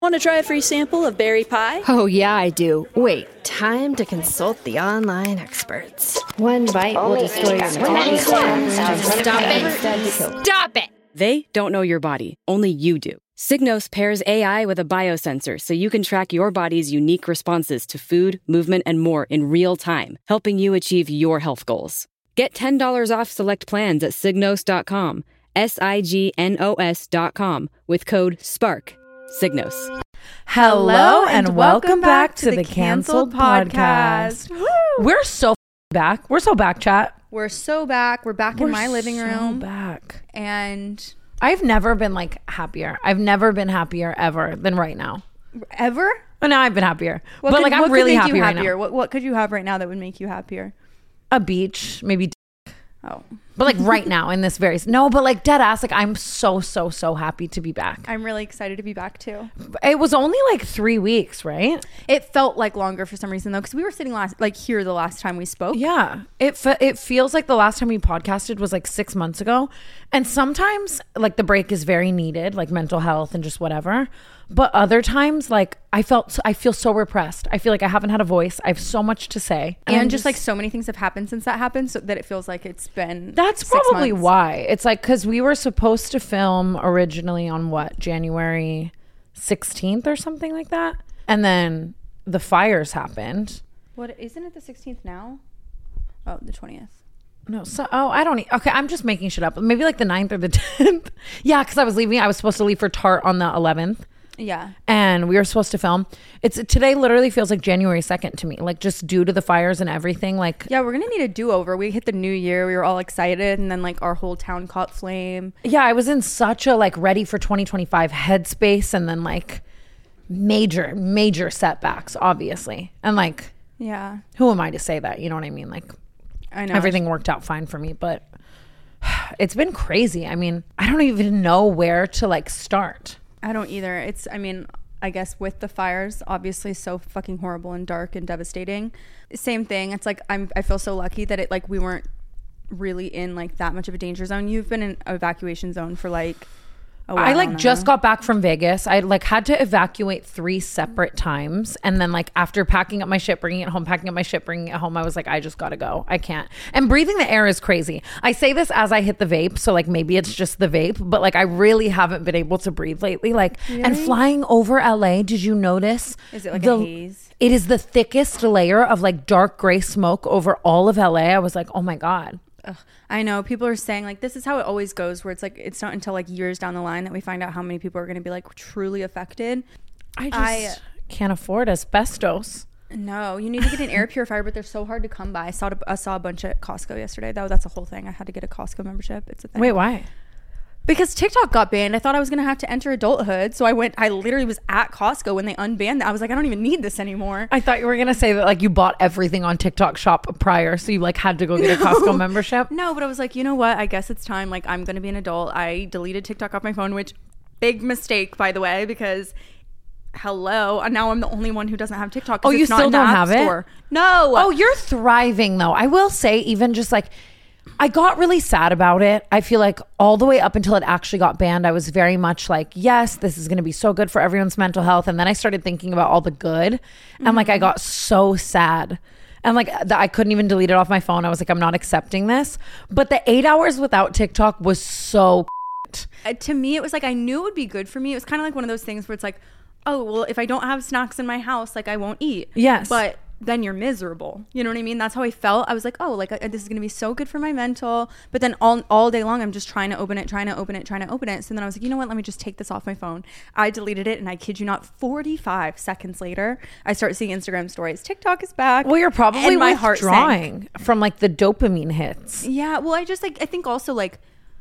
Want to try a free sample of berry pie? Oh, yeah, I do. Wait, time to consult the online experts. One bite will destroy your metabolism. Stop it! Stop it! They don't know your body. Only you do. Signos pairs AI with a biosensor so you can track your body's unique responses to food, movement, and more in real time, helping you achieve your health goals. Get $10 off select plans at Signos.com, SIGNOS.com, with code SPARK. Signos. Hello and welcome back to the Canceled Podcast. We're so back. We're so back, chat. We're so back. We're back in my living room. Back. And I've never been like happier. I've never been happier ever than right now. Ever? Well, now I've been happier. What but could, like I'm really happy right now. What could you have right now that would make you happier? A beach, maybe. Oh. But like right now in this very but like dead ass, like I'm so happy to be back. I'm really excited to be back too. It was only like 3 weeks, right? It felt like longer for some reason though, because we were sitting here the last time we spoke. Yeah, it feels like the last time we podcasted was like 6 months ago, and sometimes like the break is very needed, like mental health and just whatever. But other times, like I feel so repressed. I feel like I haven't had a voice. I have so much to say, and just like so many things have happened since that happened, so that it feels like it's been. That's probably why. It's like because we were supposed to film originally on what, January 16th or something like that, and then the fires happened. What, isn't it the 16th now? Oh, the 20th. No, I don't. Okay, I'm just making shit up. Maybe like the 9th or the 10th. Yeah, because I was supposed to leave for Tart on the 11th. Yeah. And we were supposed to film. Today literally feels like January 2nd to me, like just due to the fires and everything. Like, yeah, we're gonna need a do-over. We hit the new year, we were all excited, and then like our whole town caught flame. Yeah, I was in such a like ready for 2025 headspace, and then like major setbacks, obviously. And like, yeah, who am I to say that? You know what I mean? Like, I know everything worked out fine for me, but it's been crazy. I mean, I don't even know where to like start. I don't either. I guess with the fires, obviously so fucking horrible and dark and devastating. Same thing. It's like I feel so lucky that we weren't really in like that much of a danger zone. You've been in an evacuation zone for like a while. I like just got back from Vegas. I like had to evacuate 3 separate times, and then like after packing up my shit, bringing it home, packing up my shit, bringing it home, I was like, I just gotta go. I can't. And breathing the air is crazy. I say this as I hit the vape, so like maybe it's just the vape, but like I really haven't been able to breathe lately. Like, really? And flying over LA, did you notice? Is it like a haze? It is the thickest layer of like dark gray smoke over all of LA. I was like, oh my God. Ugh, I know people are saying like this is how it always goes, where it's like it's not until like years down the line that we find out how many people are going to be like truly affected. I can't afford asbestos. No, you need to get an air purifier, but they're so hard to come by. I saw a bunch at Costco yesterday. That's a whole thing. I had to get a Costco membership. It's a thing. Wait, why? Because TikTok got banned. I thought I was going to have to enter adulthood. So I literally was at Costco when they unbanned that. I was like, I don't even need this anymore. I thought you were going to say that like you bought everything on TikTok shop prior. So you like had to go get a Costco membership. No, but I was like, you know what? I guess it's time. Like I'm going to be an adult. I deleted TikTok off my phone, which big mistake, by the way, because hello. And now I'm the only one who doesn't have TikTok. Oh, you still don't have it? No. Oh, you're thriving though. I will say even just like, I got really sad about it. I feel like all the way up until it actually got banned, I was very much like, yes, this is going to be so good for everyone's mental health. And then I started thinking about all the good. And like, I got so sad. And like, I couldn't even delete it off my phone. I was like, I'm not accepting this. But the 8 hours without TikTok was so to me, it was like, I knew it would be good for me. It was kind of like one of those things where it's like, oh, well, if I don't have snacks in my house, like I won't eat. Yes. But then you're miserable. You know what I mean? That's how I felt. I was like, oh, like this is going to be so good for my mental. But then all day long, I'm just trying to open it. So then I was like, you know what? Let me just take this off my phone. I deleted it. And I kid you not, 45 seconds later, I start seeing Instagram stories. TikTok is back. Well, you're probably my heart withdrawing from like the dopamine hits. Yeah. Well, I think also like,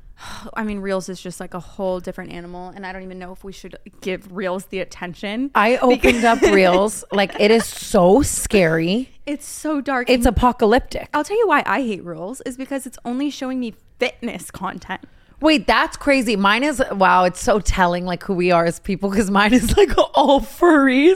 I mean, Reels is just like a whole different animal, and I don't even know if we should give Reels the attention. I opened up Reels. Like, it is so scary. It's so dark. It's apocalyptic. I'll tell you why I hate Reels is because it's only showing me fitness content. Wait, that's crazy. Mine is, wow, it's so telling like who we are as people, because mine is like all furries.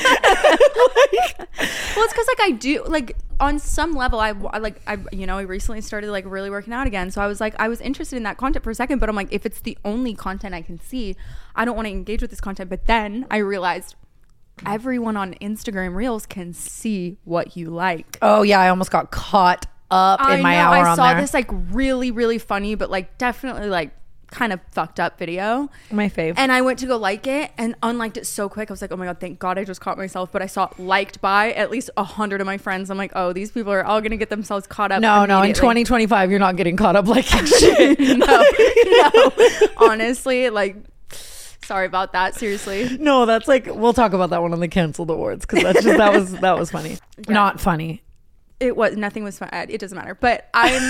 Well, it's because like I do like on some level I recently started like really working out again, so I was interested in that content for a second, but I'm like, if it's the only content I can see, I don't want to engage with this content. But then I realized everyone on Instagram Reels can see what you like. Oh yeah, I almost got caught up in my hour on there. I saw this like really, really funny, but like definitely like kind of fucked up video. My fave. And I went to go like it and unliked it so quick. I was like, oh my God, thank God I just caught myself. But I saw liked by at least 100 of my friends. I'm like, oh, these people are all going to get themselves caught up. No, in 2025, you're not getting caught up like shit. No. Honestly, like, sorry about that. Seriously. No, that's like, we'll talk about that one on the canceled awards, because that's just, that was funny. Yeah. Not funny. It was, nothing was fun. It doesn't matter. But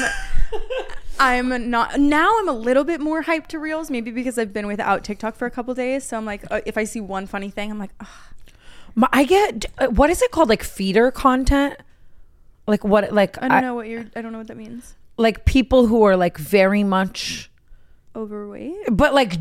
I'm not, now I'm a little bit more hyped to Reels, maybe because I've been without TikTok for a couple days. So I'm like, if I see one funny thing, I'm like, ugh. I get, what is it called? Like feeder content? Like what, like, I don't know what that means. Like people who are like very much overweight, but like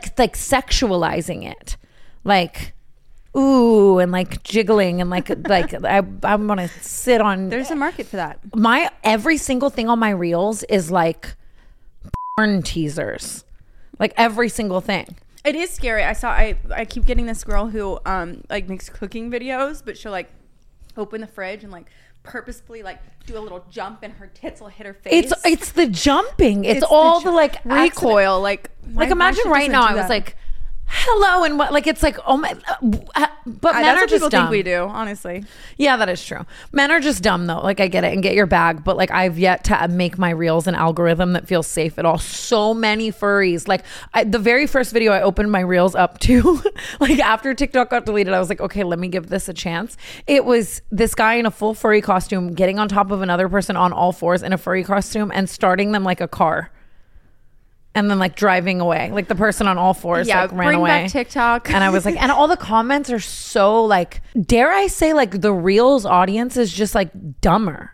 sexualizing it. Like, ooh, and like jiggling and like I'm gonna sit on. There's a market for that. My every single thing on my Reels is like porn teasers, like every single thing. It is scary. I keep getting this girl who like makes cooking videos, but she'll like open the fridge and like purposefully like do a little jump and her tits will hit her face. It's the jumping. It's all the like recoil. Like imagine right now I was like, hello, and what, like it's like, oh my, but men are just dumb. Think we do, honestly. Yeah, that is true. Men are just dumb though. Like I get it, and get your bag, but like I've yet to make my Reels an algorithm that feels safe at all. So many furries. Like the very first video I opened my Reels up to, like after TikTok got deleted, I was like, okay, let me give this a chance. It was this guy in a full furry costume getting on top of another person on all fours in a furry costume and starting them like a car. And then like driving away, like the person on all fours like ran away. Bring back TikTok. And I was like, and all the comments are so like, dare I say, like the Reels audience is just like dumber.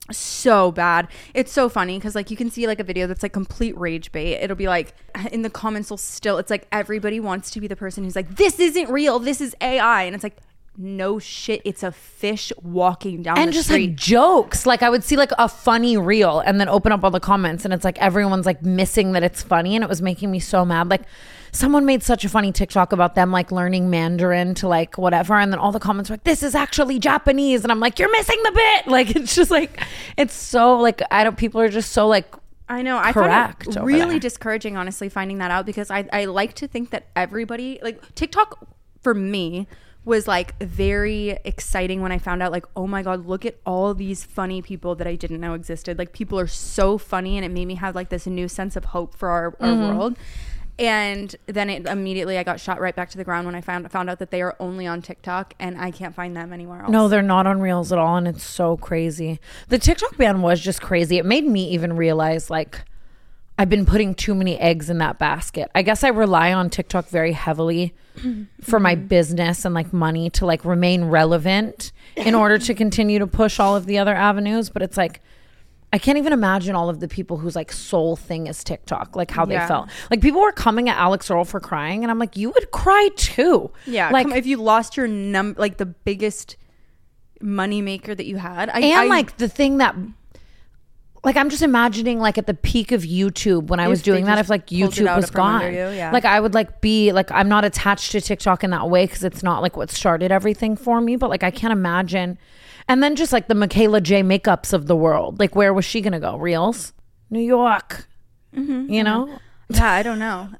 So bad. It's so funny because like you can see like a video that's like complete rage bait. It'll be like in the comments it's like everybody wants to be the person who's like, this isn't real, this is AI. And it's like, no shit, it's a fish walking down and the just street. Like jokes. Like I would see like a funny reel and then open up all the comments and it's like everyone's like missing that it's funny, and it was making me so mad. Like someone made such a funny TikTok about them like learning Mandarin to like whatever, and then all the comments were like, this is actually Japanese, and I'm like, you're missing the bit. Like it's just like, it's so like, people are just so like, I know. I find it really discouraging, honestly, finding that out, because I like to think that everybody, like TikTok for me was like very exciting when I found out like, oh my God, look at all these funny people that I didn't know existed. Like people are so funny, and it made me have like this new sense of hope for our world. And then I got shot right back to the ground when I found out that they are only on TikTok, and I can't find them anywhere else. No, they're not on Reels at all, and it's so crazy. The TikTok ban was just crazy. It made me even realize like I've been putting too many eggs in that basket. I guess I rely on TikTok very heavily for my business and like money to like remain relevant in order to continue to push all of the other avenues. But it's like, I can't even imagine all of the people whose like sole thing is TikTok, like how they felt. Like people were coming at Alex Earl for crying, and I'm like, you would cry too. Yeah, like if you lost your like the biggest money maker that you had, like the thing that, like I'm just imagining like at the peak of YouTube when I was doing that, if like YouTube was gone, like I would like be like, I'm not attached to TikTok in that way because it's not like what started everything for me, but like I can't imagine. And then just like the Michaela J makeups of the world, like where was she gonna go? Reels? New York. You know? Yeah, I don't know.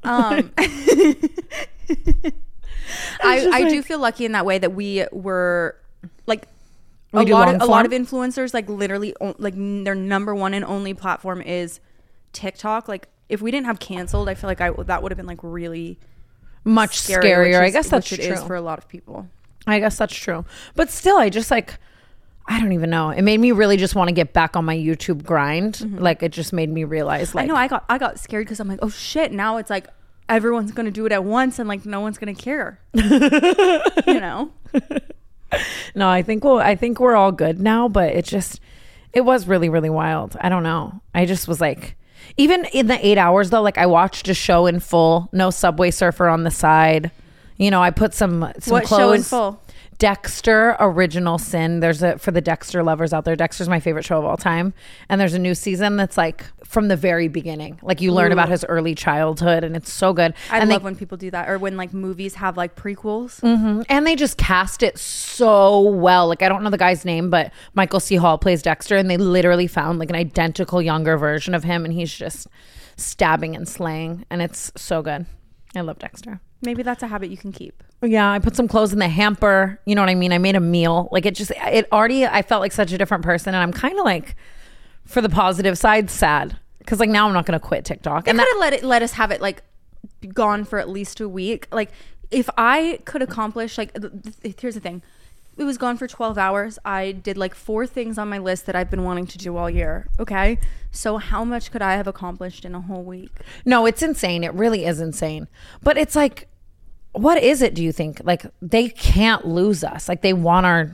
I do feel lucky in that way that we were like, a lot of influencers like literally like their number one and only platform is TikTok. Like if we didn't have canceled, I feel like that would have been like really much scarier. I guess that's true. It is for a lot of people. I guess that's true. But still, I just like, I don't even know. It made me really just want to get back on my YouTube grind. Like it just made me realize like, I know I got scared because I'm like, oh shit, now it's like everyone's going to do it at once and like no one's going to care. You know? No, I think we're all good now, but it was really, really wild. I don't know. I just was like, even in the 8 hours though, like I watched a show in full, no Subway Surfer on the side. You know, I put some What clothes. show in full? Dexter Original Sin. There's a, for the Dexter lovers out there, Dexter's my favorite show of all time. And there's a new season that's like from the very beginning. Like you learn about his early childhood and it's so good. I and love when people do that, or when like movies have like prequels. and they just cast it so well. Like I don't know the guy's name, but Michael C. Hall plays Dexter, and they literally found like an identical younger version of him, and he's just stabbing and slaying, and it's so good. I love Dexter. Maybe that's a habit you can keep. Yeah, I put some clothes in the hamper. You know what I mean? I made a meal. Like it already, I felt like such a different person. And I'm kind of like, for the positive side, sad. Because like now I'm not going to quit TikTok. They And could have let us have it like gone for at least a week. Like if I could accomplish like, here's the thing. It was gone for 12 hours. I did like 4 things on my list that I've been wanting to do all year. Okay. So how much could I have accomplished in a whole week? no, it's insane. It really is insane. But it's like, what is it, do you think? Like they can't lose us. Like they want our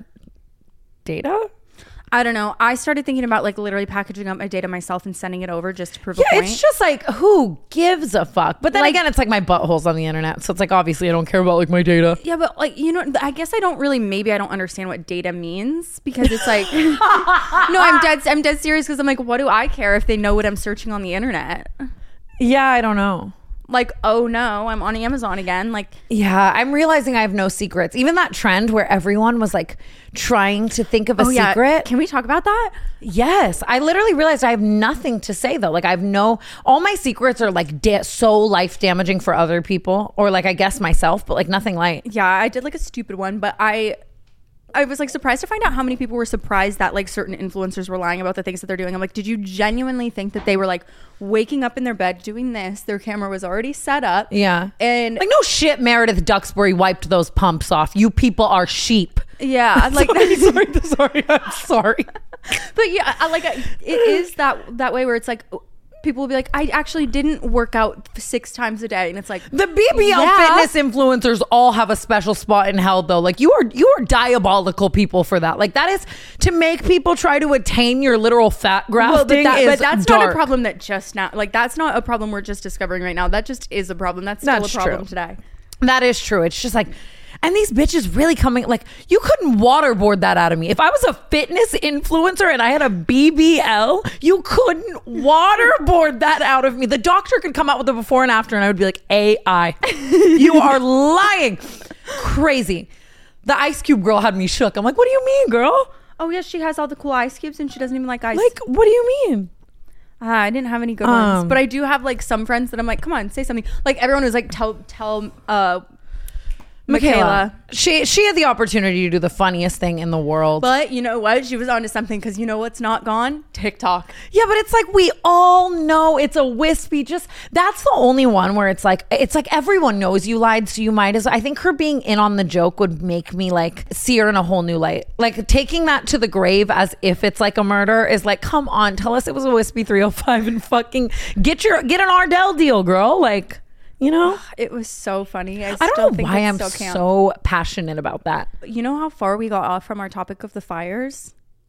data? I don't know. I started thinking about like literally packaging up my data myself and sending it over just to prove a Yeah, point. it's just like, who gives a fuck? But then Like- again, it's like my butthole's on the internet. So it's like, obviously I don't care about like my data. Yeah, but like, you know, I guess I don't really, maybe I don't understand what data means, because it's like, no, I'm dead serious, because I'm like, what do I care if they know what I'm searching on the internet? Yeah, I don't know. Like, oh no, I'm on Amazon again. Like, Yeah, I'm realizing I have no secrets. Even that trend where everyone was like trying to think of a secret. Can we talk about that? Yes, I literally realized I have nothing to say though. Like I have all my secrets are like so life damaging for other people, or like I guess myself, but like nothing light. Yeah, I did like a stupid one, but I was like surprised to find out how many people were surprised that like certain influencers were lying about the things that they're doing. I'm like, did you genuinely think that they were like waking up in their bed doing this? Their camera was already set up. Yeah, And like no shit, Meredith Duxbury wiped those pumps off. You people are sheep. yeah, like sorry, I'm sorry. But yeah, it is that way where it's like people will be like, I actually didn't work out 6 times a day, and it's like The BBL fitness influencers all have a special spot in hell though. Like you are diabolical people for that. Like that is to make people try to attain your literal fat grafting. but that's dark. not a problem that just now, like that's not a problem we're just discovering right now. That just is a problem. That's still That's a problem true. today. That is true. It's just like, and these bitches really coming, like, you couldn't waterboard that out of me. If I was a fitness influencer and I had a BBL, you couldn't waterboard that out of me. The doctor could come out with a before and after, and I would be like, AI, you are lying. Crazy. The Ice Cube girl had me shook. I'm like, what do you mean, girl? Oh yeah, she has all the cool ice cubes, and she doesn't even like ice. Like, what do you mean? I didn't have any good ones, but I do have like some friends that I'm like, come on, say something. Like everyone was like, tell Michaela. She had the opportunity to do the funniest thing in the world. But you know what? She was onto something, because you know what's not gone? TikTok. Yeah, but it's like we all know it's a wispy. Just that's the only one where it's like everyone knows you lied, so you might as. I think her being in on the joke would make me like see her in a whole new light. Like taking that to the grave as if it's like a murder is like, come on, tell us it was a wispy 305 and fucking get an Ardell deal, girl. Like, you know, It was so funny. I I still don't know think why it's I'm still camp. so passionate about that. You know how far we got off from our topic of the fires?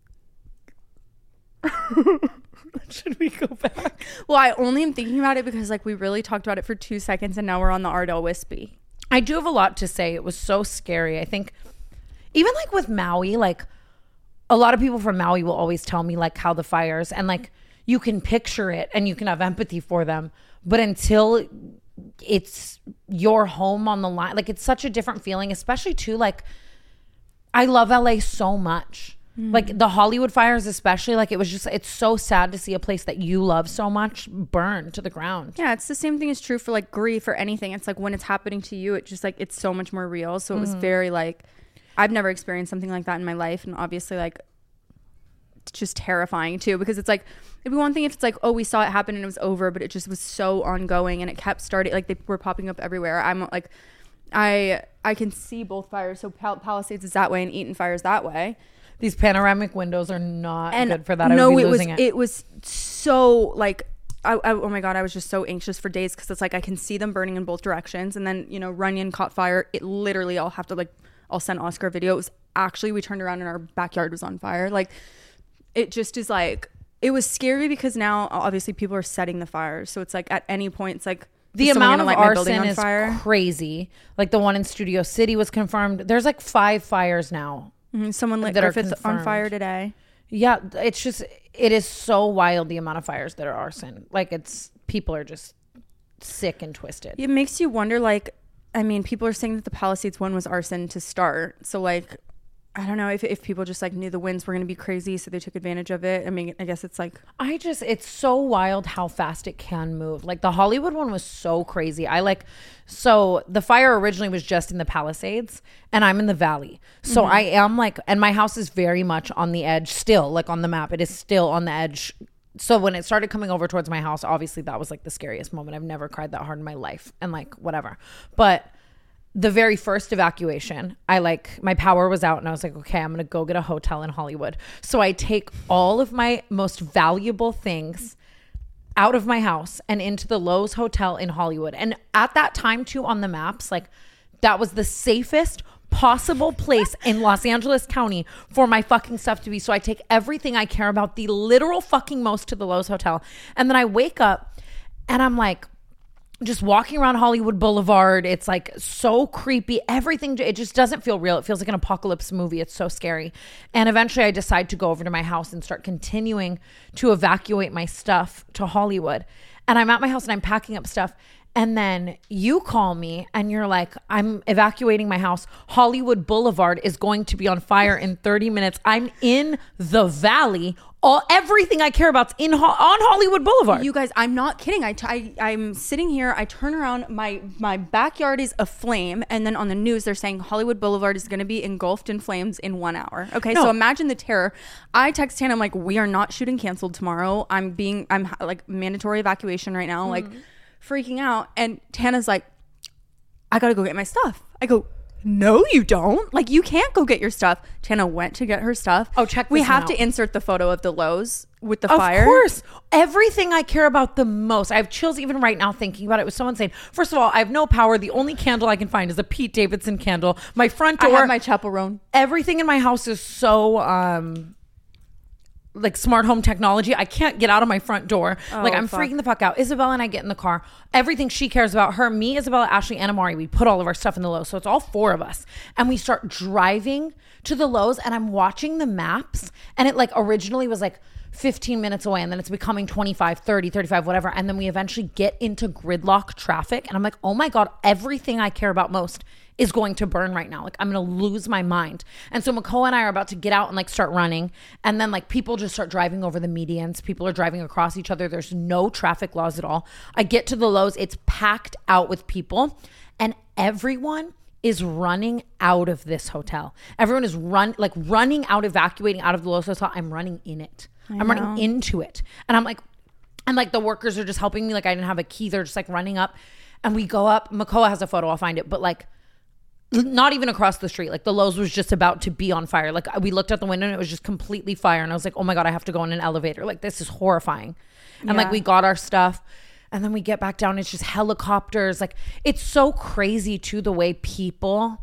Should we go back? Well, I only am thinking about it because like we really talked about it for 2 seconds, and now we're on the Ardell Wispy. I do have a lot to say. It was so scary. I think even like with Maui, like a lot of people from Maui will always tell me like how the fires, and like you can picture it and you can have empathy for them, but until it's your home on the line, like it's such a different feeling, especially too, like I love LA so much. Like the Hollywood fires especially, like it's so sad to see a place that you love so much burn to the ground. Yeah, it's the same thing is true for like grief or anything. It's like when it's happening to you, it just like it's so much more real. So it was very like, I've never experienced something like that in my life, and obviously like it's just terrifying too, because it's like it'd be one thing if it's like, oh, we saw it happen and it was over, but it just was so ongoing and it kept starting, like they were popping up everywhere. I'm like, I can see both fires. So Palisades is that way and Eaton Fire is that way. These panoramic windows are not good for that. No, I would be losing it was so like, oh my God, I was just so anxious for days, because it's like I can see them burning in both directions. And then, you know, Runyon caught fire. It literally, I'll send Oscar a video. It was actually, we turned around and our backyard was on fire. Like, it just is like, It was scary because now obviously people are setting the fires. So it's like at any point, it's like the amount of arson is crazy. Like the one in Studio City was confirmed. There's like 5 fires now. Mm-hmm. Someone lit Griffith on fire today. Yeah, it's just, it is so wild the amount of fires that are arson. Like people are just sick and twisted. It makes you wonder, like, I mean, people are saying that the Palisades one was arson to start. So like, I don't know if people just like knew the winds were going to be crazy, so they took advantage of it. I mean, I guess it's like, it's so wild how fast it can move. Like the Hollywood one was so crazy. So the fire originally was just in the Palisades and I'm in the Valley. So I am like, and my house is very much on the edge still, like on the map, it is still on the edge. So when it started coming over towards my house, obviously that was like the scariest moment. I've never cried that hard in my life and like whatever. But the very first evacuation, my power was out and I was like, okay, I'm going to go get a hotel in Hollywood. So I take all of my most valuable things out of my house and into the Lowe's Hotel in Hollywood. And at that time too, on the maps, like that was the safest possible place in Los Angeles County for my fucking stuff to be. So I take everything I care about, the literal fucking most, to the Lowe's Hotel. And then I wake up and I'm like, just walking around Hollywood Boulevard. It's like so creepy. Everything, it just doesn't feel real. It feels like an apocalypse movie. It's so scary. And eventually I decide to go over to my house and start continuing to evacuate my stuff to Hollywood. And I'm at my house and I'm packing up stuff. And then you call me and you're like, I'm evacuating my house. Hollywood Boulevard is going to be on fire in 30 minutes. I'm in the Valley. Everything I care about's on Hollywood Boulevard. You guys, I'm not kidding. I'm sitting here. I turn around. My backyard is aflame. And then on the news, they're saying Hollywood Boulevard is going to be engulfed in flames in 1 hour. Okay, so imagine the terror. I text Tana. I'm like, we are not shooting canceled tomorrow. I'm like mandatory evacuation right now. Like freaking out. And Tana's like, I got to go get my stuff. I go, no, you don't. Like, you can't go get your stuff. Tana went to get her stuff. Oh, check this We have out. to insert the photo of the Lowe's with the fire. Of course. Everything I care about the most. I have chills even right now thinking about it. It was so insane. First of all, I have no power. The only candle I can find is a Pete Davidson candle. My front door. I have my chaperone. Everything in my house is so like smart home technology. I can't get out of my front door. I'm freaking the fuck out. Isabella and I get in the car. Everything she cares about, her, me, Isabella, Ashley, and Amari, we put all of our stuff in the Lowe's. So it's all 4 of us. And we start driving to the Lowe's and I'm watching the maps. And it like originally was like 15 minutes away and then it's becoming 25, 30, 35, whatever. And then we eventually get into gridlock traffic. And I'm like, oh my God, everything I care about most is going to burn right now. Like I'm going to lose my mind. And so Makoa and I are about to get out and like start running. And then like people just start driving over the medians. People are driving across each other. There's no traffic laws at all. I get to the Lowe's. It's packed out with people and everyone is running out of this hotel. Everyone is running out, evacuating out of the Lowe's Hotel. I'm running in it. I'm running into it. And I'm like the workers are just helping me. Like I didn't have a key. They're just like running up and we go up. Makoa has a photo. I'll find it. But like not even across the street. Like the Lowe's was just about to be on fire. Like we looked out the window and it was just completely fire. And I was like, oh my God, I have to go in an elevator. Like this is horrifying. And like we got our stuff and then we get back down. It's just helicopters. Like it's so crazy too, the way people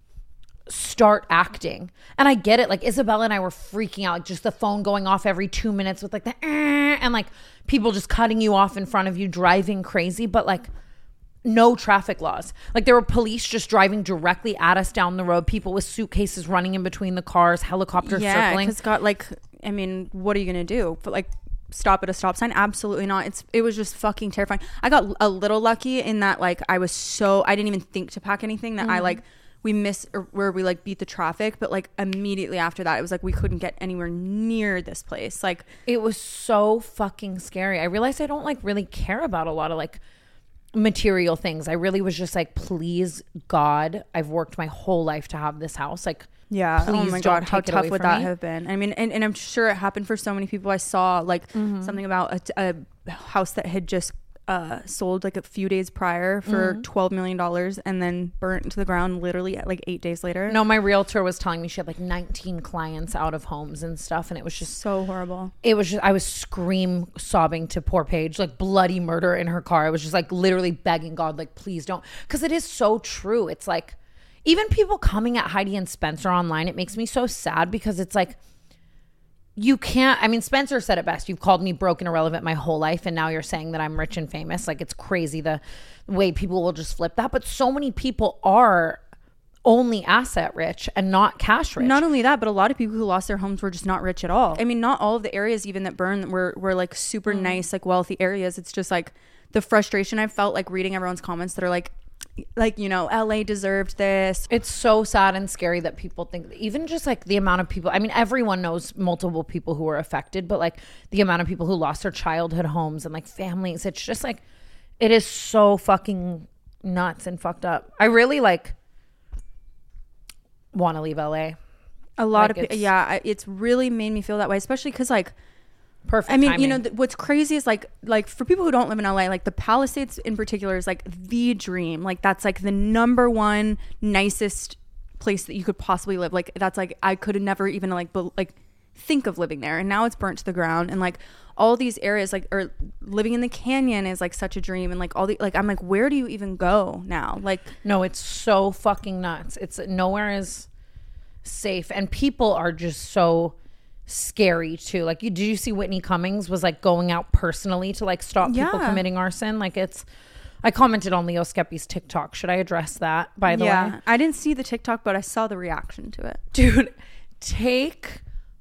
start acting. And I get it. Like Isabella and I were freaking out. Like just the phone going off every 2 minutes with like the and like people just cutting you off in front of you, driving crazy. But like no traffic laws. Like there were police just driving directly at us down the road. People with suitcases running in between the cars. Helicopters circling. Because got like, I mean, what are you gonna do? But like stop at a stop sign? Absolutely not. It was just fucking terrifying. I got a little lucky in that like I didn't even think to pack anything. That I like we missed where we like beat the traffic, but like immediately after that it was like we couldn't get anywhere near this place. Like it was so fucking scary. I realized I don't like really care about a lot of like material things. I really was just like, please God, I've worked my whole life to have this house. Like yeah, oh my God, how tough would that have been? I mean, and I'm sure it happened for so many people. I saw like something about a house that had just sold like a few days prior for $12 million and then burnt to the ground literally like 8 days later. No, my realtor was telling me she had like 19 clients out of homes and stuff, and it was just so horrible. It was just, I was sobbing to poor Paige, like bloody murder in her car. I was just like literally begging God, like please don't, because it is so true. It's like even people coming at Heidi and Spencer online, it makes me so sad because it's like you can't, I mean, Spencer said it best. You've called me broke and irrelevant my whole life, and now you're saying that I'm rich and famous. Like, it's crazy the way people will just flip that. But so many people are only asset rich and not cash rich. Not only that, but a lot of people who lost their homes were just not rich at all. I mean, not all of the areas even that burned were like super nice, like wealthy areas. It's just like the frustration I felt like reading everyone's comments that are like, you know, LA deserved this. It's so sad and scary that people think, even just like the amount of people, I mean, everyone knows multiple people who were affected, but like the amount of people who lost their childhood homes and like families, it's just like, it is so fucking nuts and fucked up. I really like want to leave LA. A lot of people, yeah, it's really made me feel that way, especially because like, perfect I mean, timing. you know, what's crazy is like for people who don't live in LA, like the Palisades in particular is like the dream. Like that's like the number one nicest place that you could possibly live. Like that's like, I could have never even like think of living there. And now it's burnt to the ground. And like all these areas, like, or living in the canyon is like such a dream. And like all the, like, I'm like, where do you even go now? Like, no, it's so fucking nuts. It's nowhere is safe. And people are just so scary too. Like, did you see Whitney Cummings was like going out personally to like stop people committing arson? Like, I commented on Leo Skepi's TikTok. Should I address that, by the way? I didn't see the TikTok, but I saw the reaction to it. Dude, take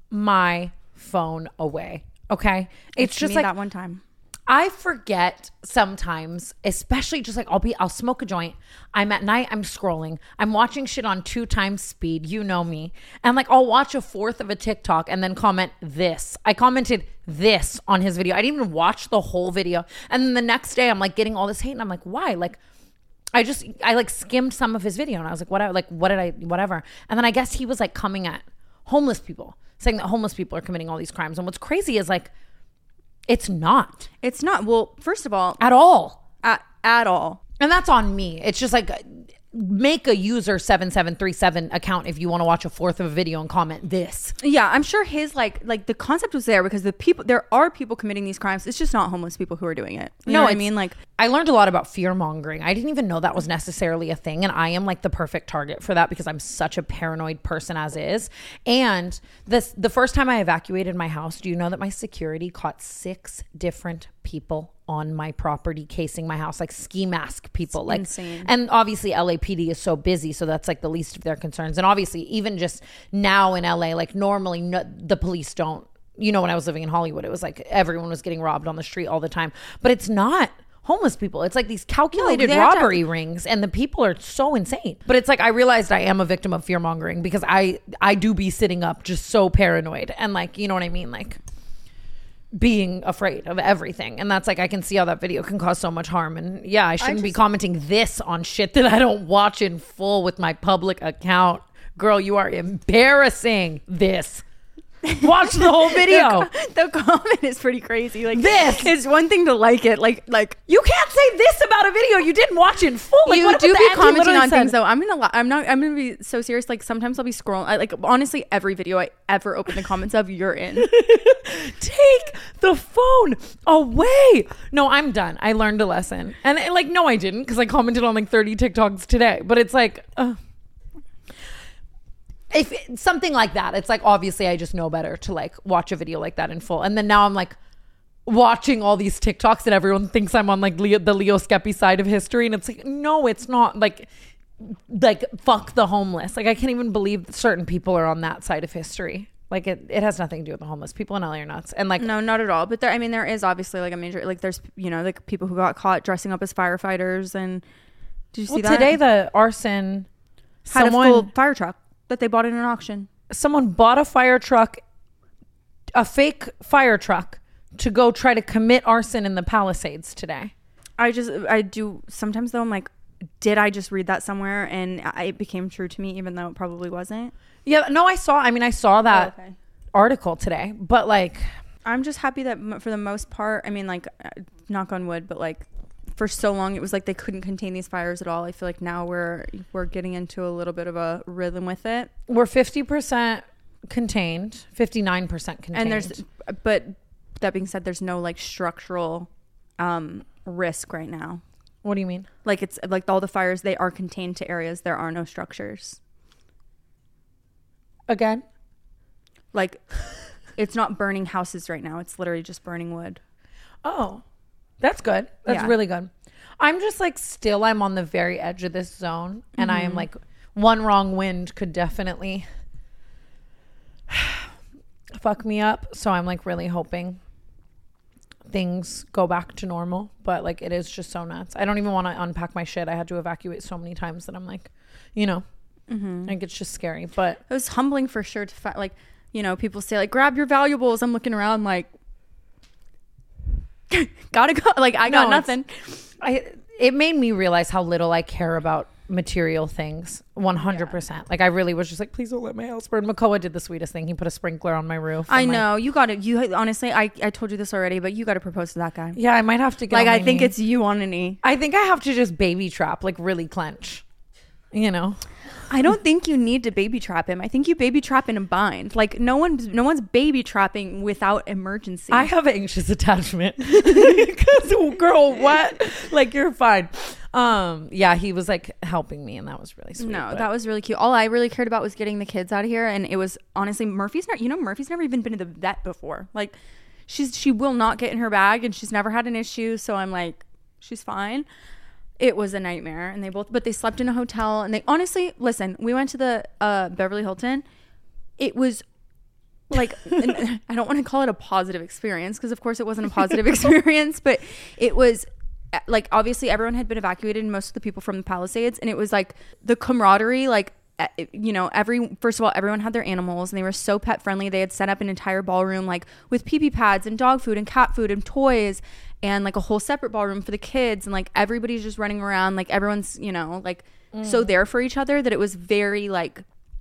my phone away. Okay. It's just like that one time. I forget sometimes, especially just like I'll smoke a joint. I'm at night, I'm scrolling. I'm watching shit on 2 times speed. You know me. And like I'll watch a fourth of a TikTok and then comment this. I commented this on his video. I didn't even watch the whole video. And then the next day I'm like getting all this hate and I'm like, why? Like I like skimmed some of his video and I was like, whatever. And then I guess he was like coming at homeless people, saying that homeless people are committing all these crimes. And what's crazy is like, it's not. It's not. Well, first of all, at all. At all. And that's on me. It's just like, make a user 7737 account if you want to watch a fourth of a video and comment this. Yeah, I'm sure his like the concept was there because there are people committing these crimes. It's just not homeless people who are doing it. You know what I mean? Like, I learned a lot about fear mongering. I didn't even know that was necessarily a thing, and I am like the perfect target for that because I'm such a paranoid person as is. And the first time I evacuated my house, do you know that my security caught 6 different people on my property casing my house, like ski mask people? It's like insane. And obviously LAPD is so busy, so that's like the least of their concerns. And obviously even just now in LA, like normally the police don't, you know, when I was living in Hollywood, it was like everyone was getting robbed on the street all the time, but it's not homeless people. It's like these calculated robbery rings, and the people are so insane. But it's like, I realized I am a victim of fear mongering because I do be sitting up just so paranoid and like, you know what I mean? Like being afraid of everything. And that's like, I can see how that video can cause so much harm. And yeah, I shouldn't be commenting this on shit that I don't watch in full with my public account. Girl, you are embarrassing this. Watch the whole video. The comment is pretty crazy. Like, this is one thing to like it. Like you can't say this about a video you didn't watch in full. Like, you do be commenting on things though. I'm gonna be so serious. Like sometimes I'll be scrolling. Like honestly, every video I ever open the comments of, you're in. Take the phone away. No, I'm done. I learned a lesson. And like, no, I didn't, because I commented on like 30 TikToks today. But it's like, if something like that, it's like, obviously I just know better to like watch a video like that in full. And then now I'm like watching all these TikToks that everyone thinks I'm on like the Leo Skepi side of history. And it's like, no, it's not. Like fuck the homeless. Like I can't even believe that certain people are on that side of history. Like it has nothing to do with the homeless. People in LA are nuts. And like, no, not at all. But there is obviously like a major, like there's, you know, like people who got caught dressing up as firefighters. And did you see that? Today the arson had a full fire truck that they bought in an auction. Someone bought a fire truck, a fake fire truck, to go try to commit arson in the Palisades today. I do sometimes though, I'm like, did I just read that somewhere and it became true to me even though it probably wasn't? Yeah, no, I saw that article today, but like, I'm just happy that for the most part, I mean, like, knock on wood, but like for so long it was like they couldn't contain these fires at all. I feel like now we're getting into a little bit of a rhythm with it. We're 50% contained, 59% contained. But that being said, there's no like structural risk right now. What do you mean? Like it's like all the fires, they are contained to areas. There are no structures. Again? Like it's not burning houses right now. It's literally just burning wood. Oh, that's good. That's really good. I'm just like still I'm on the very edge of this zone, and I am like one wrong wind could definitely fuck me up. So I'm like really hoping things go back to normal, but like it is just so nuts. I don't even want to unpack my shit. I had to evacuate so many times that I'm like, you know, like it's just scary. But it was humbling for sure to find, like, you know, people say like grab your valuables. I'm looking around like gotta go, like I got nothing. It made me realize how little I care about material things. 100%. Like I really was just like, please don't let my house burn. Makoa did the sweetest thing. He put a sprinkler on my roof. I know. You got it. You honestly, I told you this already, but you got to propose to that guy. Yeah, I might have to get like on my I think knee. it's you on a knee. I think I have to just baby trap, like really clench, you know. I don't think you need to baby trap him. I think you baby trap in a bind. Like no one's baby trapping without emergency. I have anxious attachment because girl, what? Like you're fine. Yeah, he was like helping me, and that was really sweet. No, that was really cute. All I really cared about was getting the kids out of here, and it was honestly Murphy's never even been to the vet before. Like she will not get in her bag, and she's never had an issue. So I'm like, she's fine. It was a nightmare, and they slept in a hotel, and they honestly, listen, we went to the Beverly Hilton. It was like, I don't want to call it a positive experience because of course it wasn't a positive experience, but it was like, obviously everyone had been evacuated, most of the people from the Palisades, and it was like the camaraderie, like, you know, first of all, everyone had their animals and they were so pet friendly. They had set up an entire ballroom like with pee-pee pads and dog food and cat food and toys, and like a whole separate ballroom for the kids, and like everybody's just running around, like everyone's, you know, like so there for each other, that it was very like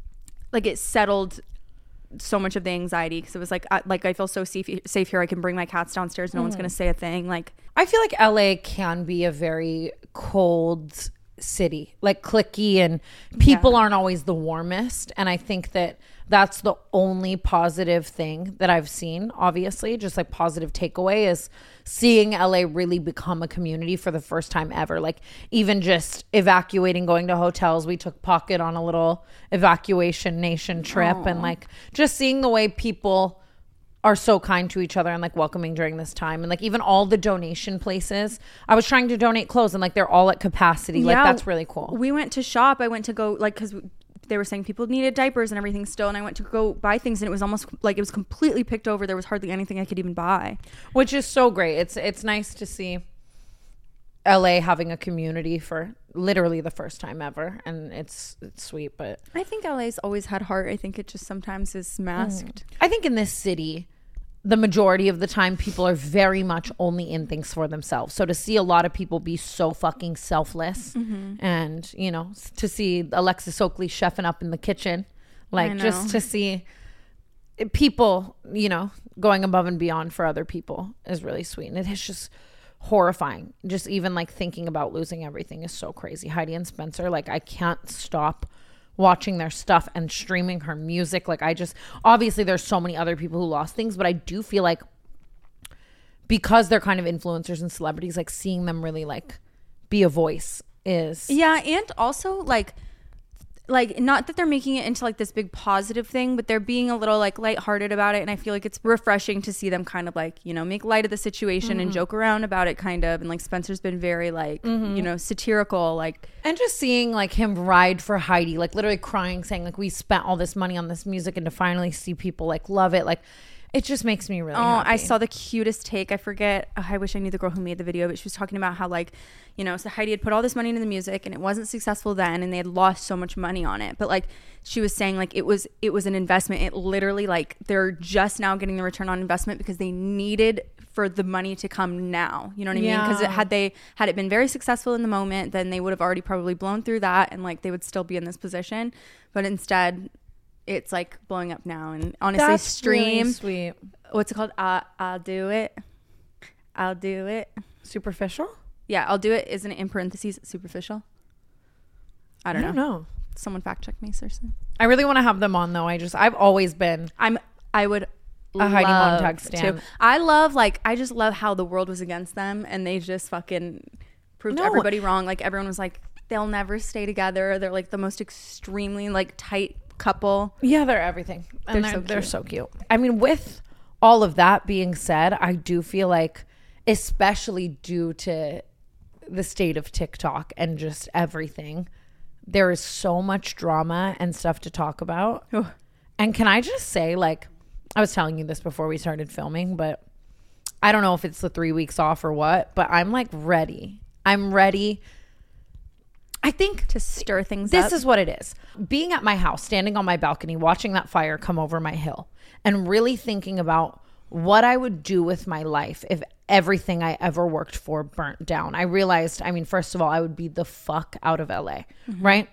it settled so much of the anxiety, because it was like I feel so safe here. I can bring my cats downstairs, no one's gonna say a thing. Like I feel like LA can be a very cold city, like cliquey, and people aren't always the warmest, and I think that that's the only positive thing that I've seen, obviously, just like positive takeaway, is seeing LA really become a community for the first time ever. Like even just evacuating, going to hotels, we took Pocket on a little evacuation nation trip. And like just seeing the way people are so kind to each other and like welcoming during this time, and like even all the donation places. I was trying to donate clothes and like they're all at capacity. Like that's really cool. We went to shop. I went to go like, because they were saying people needed diapers and everything still, and I went to go buy things, and it was almost like it was completely picked over. There was hardly anything I could even buy, which is so great. It's nice to see LA having a community for literally the first time ever, and it's sweet. But I think LA's always had heart. I think it just sometimes is masked. I think in this city, the majority of the time people are very much only in things for themselves. So to see a lot of people be so fucking selfless, and, you know, to see Alexis Oakley chefing up in the kitchen, like just to see people, you know, going above and beyond for other people is really sweet. And it is just horrifying. Just even like thinking about losing everything is so crazy. Heidi and Spencer, like I can't stop watching their stuff and streaming her music. Like I just, obviously there's so many other people who lost things, but I do feel like because they're kind of influencers and celebrities, like seeing them really like be a voice is and also like not that they're making it into like this big positive thing, but they're being a little like lighthearted about it, and I feel like it's refreshing to see them kind of like, you know, make light of the situation and joke around about it kind of. And like Spencer's been very like you know, satirical, like, and just seeing like him ride for Heidi, like literally crying, saying like we spent all this money on this music, and to finally see people like love it, like it just makes me really happy. I saw the cutest take. I forget. I wish I knew the girl who made the video, but she was talking about how like, you know, so Heidi had put all this money into the music and it wasn't successful then, and they had lost so much money on it. But like she was saying, like it was an investment. It literally like they're just now getting the return on investment because they needed for the money to come now. You know what I mean? Because had it been very successful in the moment, then they would have already probably blown through that, and like they would still be in this position. But instead, it's like blowing up now. And honestly, that's stream really sweet. What's it called? I'll do it. Superficial? Yeah, I'll do it. Isn't it in parentheses superficial? I don't know. Someone fact check me, seriously. I really want to have them on though. I've always been I would a Heidi Montag stan. I just love how the world was against them, and they just fucking proved everybody wrong. Like everyone was like, they'll never stay together. They're like the most extremely like tight couple. Yeah, they're everything. And they're so so cute. I mean, with all of that being said, I do feel like, especially due to the state of TikTok and just everything, there is so much drama and stuff to talk about. Ugh. And can I just say, like, I was telling you this before we started filming, but I don't know if it's the 3 weeks off or what, but I'm like ready. I'm ready. I think to stir things up. This is what it is. Being at my house, standing on my balcony, watching that fire come over my hill, and really thinking about what I would do with my life if everything I ever worked for burnt down. I realized, I mean, first of all, I would be the fuck out of LA, right?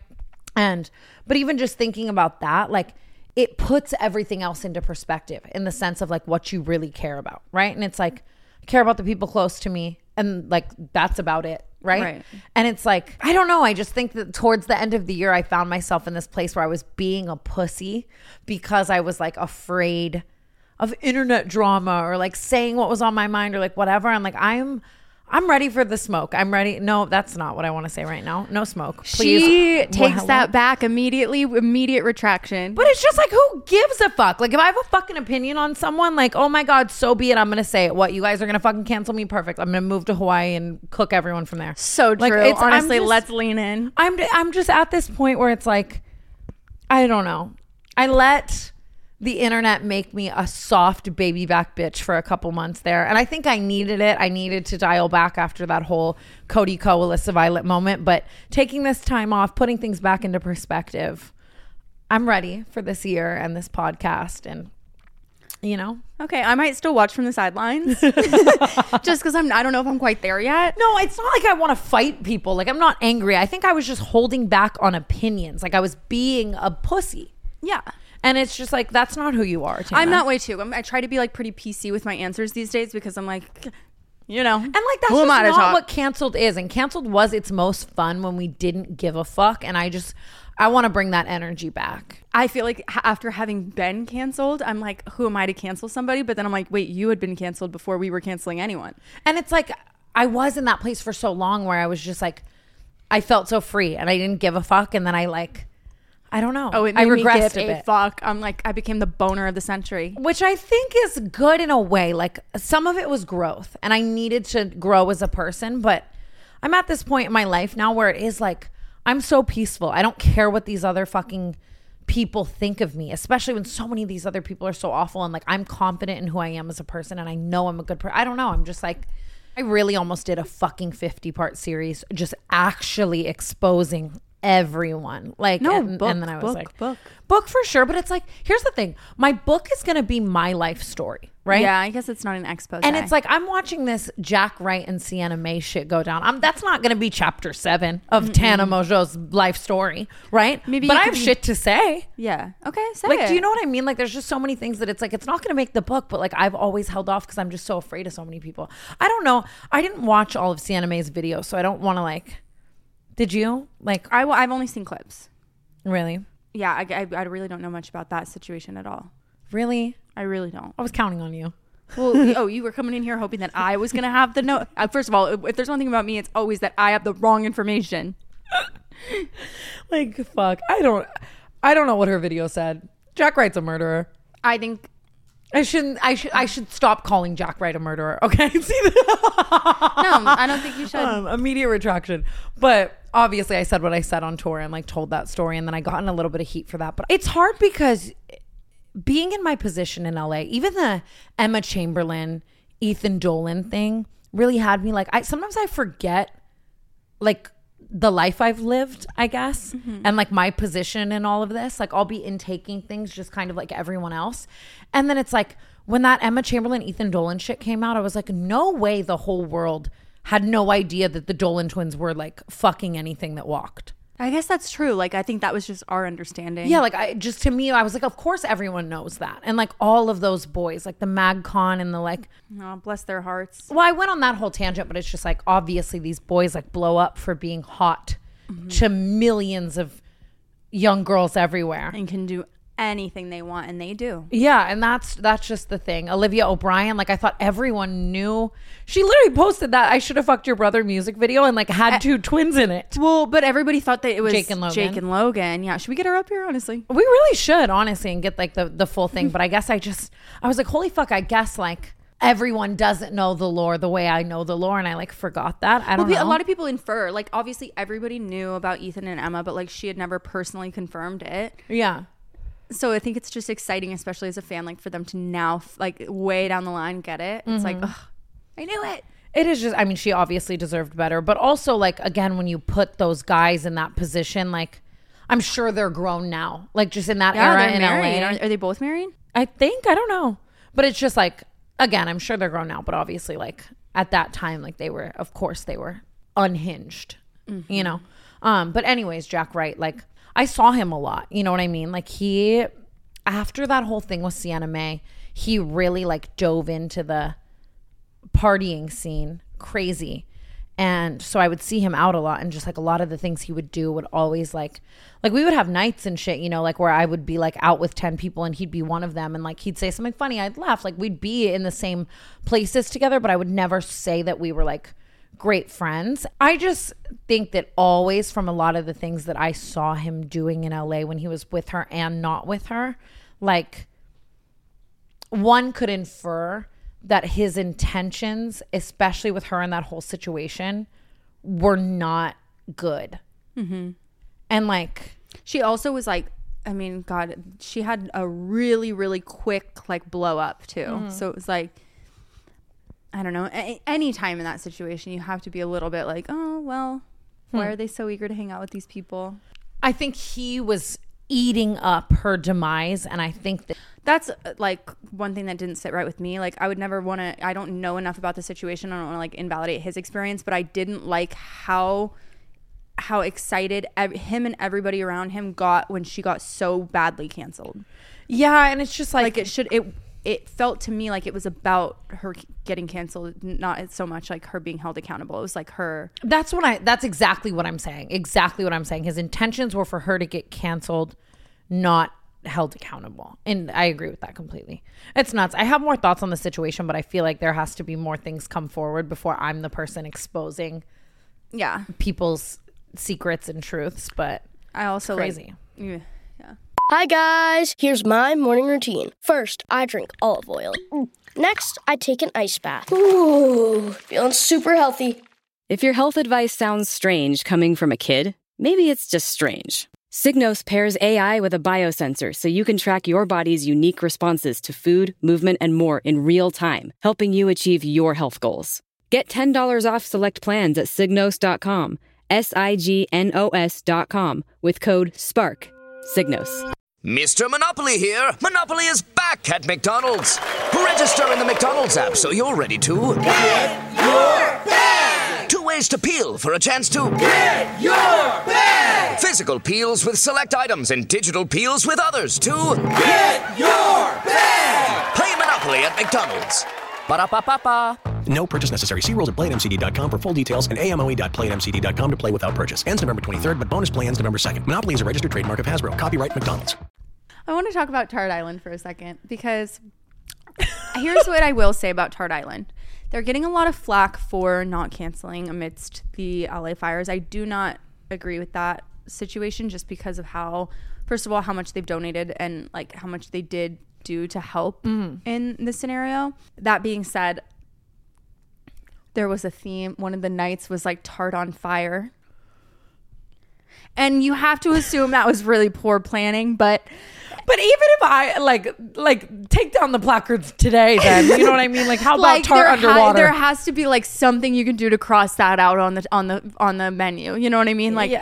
But even just thinking about that, like, it puts everything else into perspective in the sense of like what you really care about, right? And it's like, I care about the people close to me, and like that's about it, right? And it's like, I don't know, I just think that towards the end of the year I found myself in this place where I was being a pussy because I was like afraid of internet drama or like saying what was on my mind or like whatever. I'm like, I'm ready for the smoke. I'm ready. No, that's not what I want to say right now. No smoke, please. She takes that back immediately. Immediate retraction. But it's just like, who gives a fuck? Like, if I have a fucking opinion on someone, like, oh my God, so be it. I'm going to say it. What, you guys are going to fucking cancel me? Perfect. I'm going to move to Hawaii and cook everyone from there. So true. Like, honestly, let's lean in. I'm just at this point where it's like, I don't know. I let the internet make me a soft baby back bitch for a couple months there. And I think I needed it. I needed to dial back after that whole Cody Ko, Alyssa Violet moment. But taking this time off, putting things back into perspective, I'm ready for this year and this podcast. And, you know. Okay, I might still watch from the sidelines. Just because I don't know if I'm quite there yet. No, it's not like I want to fight people. Like, I'm not angry. I think I was just holding back on opinions. Like, I was being a pussy. Yeah. And it's just like, that's not who you are, Tana. I'm that way too. I try to be like pretty PC with my answers these days because I'm like, you know. And like, that's just not what canceled is. And canceled was its most fun when we didn't give a fuck. And I want to bring that energy back. I feel like after having been canceled, I'm like, who am I to cancel somebody? But then I'm like, wait, you had been canceled before we were canceling anyone. And it's like, I was in that place for so long where I was just like, I felt so free and I didn't give a fuck. And then I don't know. Oh, it made me give a fuck. I'm like, I became the boner of the century. Which I think is good in a way. Like, some of it was growth and I needed to grow as a person. But I'm at this point in my life now where it is like, I'm so peaceful. I don't care what these other fucking people think of me, especially when so many of these other people are so awful. And like, I'm confident in who I am as a person and I know I'm a good person. I don't know. I'm just like, I really almost did a fucking 50-part series just actually exposing everyone. Like, no, and then I was book for sure. But it's like, here's the thing, my book is gonna be my life story, right? Yeah, I guess it's not an expose. And it's like, I'm watching this Jack Wright and Sienna May shit go down. That's not gonna be chapter 7 of Tana Mongeau's life story, right? Maybe, but I have shit to say. Yeah, okay, say like, it. do you know what I mean? Like, there's just so many things that it's like, it's not gonna make the book, but like, I've always held off because I'm just so afraid of so many people. I don't know, I didn't watch all of Sienna May's videos, so I don't want to like. Did you? Like, I've only seen clips. Really? Yeah, I really don't know much about that situation at all. Really? I really don't. I was counting on you. Well, you were coming in here hoping that I was going to have the note. First of all, if there's one thing about me, it's always that I have the wrong information. Like, fuck. I don't know what her video said. Jack Wright's a murderer. I think I should stop calling Jack Wright a murderer. Okay. See no, I don't think you should. Immediate retraction. But obviously I said what I said on tour and like told that story, and then I got in a little bit of heat for that. But it's hard because being in my position in LA, even the Emma Chamberlain, Ethan Dolan thing really had me like, sometimes I forget like the life I've lived, I guess, and like my position in all of this. Like, I'll be intaking things just kind of like everyone else. And then it's like, when that Emma Chamberlain, Ethan Dolan shit came out, I was like, no way the whole world had no idea that the Dolan twins were like fucking anything that walked. I guess that's true. Like, I think that was just our understanding. Yeah, like, to me, I was like, of course everyone knows that. And like, all of those boys, like the MagCon and the like. Oh, bless their hearts. Well, I went on that whole tangent, but it's just like, obviously these boys like blow up for being hot to millions of young girls everywhere. And can do anything they want, and they do. Yeah, and that's just the thing. Olivia O'Brien, like I thought everyone knew. She literally posted that I Should Have Fucked Your Brother music video and like had two twins in it. Well, but everybody thought that it was Jake and Logan. Yeah, should we get her up here, honestly? We really should, honestly, and get like the full thing. But I guess I was like, holy fuck, I guess like everyone doesn't know the lore the way I know the lore, and I like forgot that. I don't know. A lot of people infer, like obviously everybody knew about Ethan and Emma, but like she had never personally confirmed it. Yeah. So I think it's just exciting, especially as a fan, like for them to now like way down the line get it. It's like, ugh, I knew it. It is just, I mean, she obviously deserved better, but also like, again, when you put those guys in that position, like I'm sure they're grown now, like just in that era in LA. Are they both married? I think, I don't know, but it's just like, again, I'm sure they're grown now, but obviously like at that time, like they were unhinged, you know? But anyways, Jack Wright, like I saw him a lot, you know what I mean? Like after that whole thing with Sienna May, he really like dove into the partying scene crazy. And so I would see him out a lot, and just like a lot of the things he would do would always like we would have nights and shit, you know, like where I would be like out with 10 people and he'd be one of them, and like he'd say something funny, I'd laugh, like we'd be in the same places together, but I would never say that we were like great friends. I just think that always from a lot of the things that I saw him doing in LA when he was with her and not with her, like one could infer that his intentions, especially with her in that whole situation, were not good. And like she also was like, I mean, God, she had a really, really quick like blow up too. So it was like, I don't know, any time in that situation, you have to be a little bit like, oh, well, why are they so eager to hang out with these people? I think he was eating up her demise, and I think that's like one thing that didn't sit right with me. Like I would never want to, I don't know enough about the situation, I don't want to like invalidate his experience, but I didn't like how excited him and everybody around him got when she got so badly canceled. Yeah, and it's just like it felt to me like it was about her getting canceled, not so much like her being held accountable. It was like her. That's exactly what I'm saying. Exactly what I'm saying. His intentions were for her to get canceled, not held accountable. And I agree with that completely. It's nuts. I have more thoughts on the situation, but I feel like there has to be more things come forward before I'm the person exposing people's secrets and truths. But I also crazy. Yeah. Hi guys, here's my morning routine. First, I drink olive oil. Next, I take an ice bath. Ooh, feeling super healthy. If your health advice sounds strange coming from a kid, maybe it's just strange. Signos pairs AI with a biosensor so you can track your body's unique responses to food, movement, and more in real time, helping you achieve your health goals. Get $10 off select plans at Signos.com, SIGNOS.com, with code SPARK. Signos. Mr. Monopoly here. Monopoly is back at McDonald's. Register in the McDonald's app so you're ready to get your bag. 2 ways to peel for a chance to get your bag. Physical peels with select items and digital peels with others to get your bag. Play Monopoly at McDonald's. Ba-da-ba-ba-ba. No purchase necessary. See rules at playatmcd.com for full details and amoe.playatmcd.com to play without purchase. Ends November 23rd, but bonus play ends November 2nd. Monopoly is a registered trademark of Hasbro. Copyright McDonald's. I want to talk about Tart Island for a second, because here's what I will say about Tart Island. They're getting a lot of flack for not canceling amidst the LA fires. I do not agree with that situation, just because of how, first of all, how much they've donated and like how much they did do to help in this scenario. That being said, there was a theme. One of the nights was like Tart on fire. And you have to assume that was really poor planning, but even if I like take down the placards today, then you know what I mean? Like how about like Tart underwater? There has to be like something you can do to cross that out on the menu. You know what I mean? Like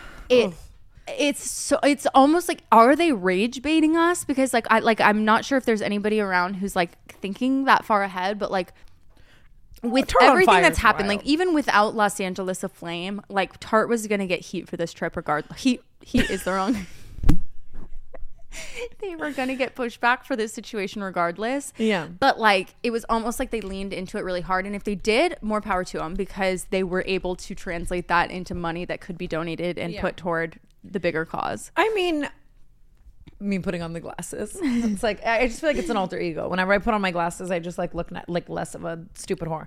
it's almost like, are they rage baiting us? Because I'm not sure if there's anybody around who's like thinking that far ahead, but like with everything that's happened, like even without Los Angeles aflame, like Tart was gonna get heat for this trip regardless. Heat is the wrong. They were gonna get pushed back for this situation regardless. Yeah. But like it was almost like they leaned into it really hard, and if they did, more power to them, because they were able to translate that into money that could be donated and put toward the bigger cause. I mean, me putting on the glasses. It's like, I just feel like it's an alter ego. Whenever I put on my glasses, I just like look like less of a stupid whore.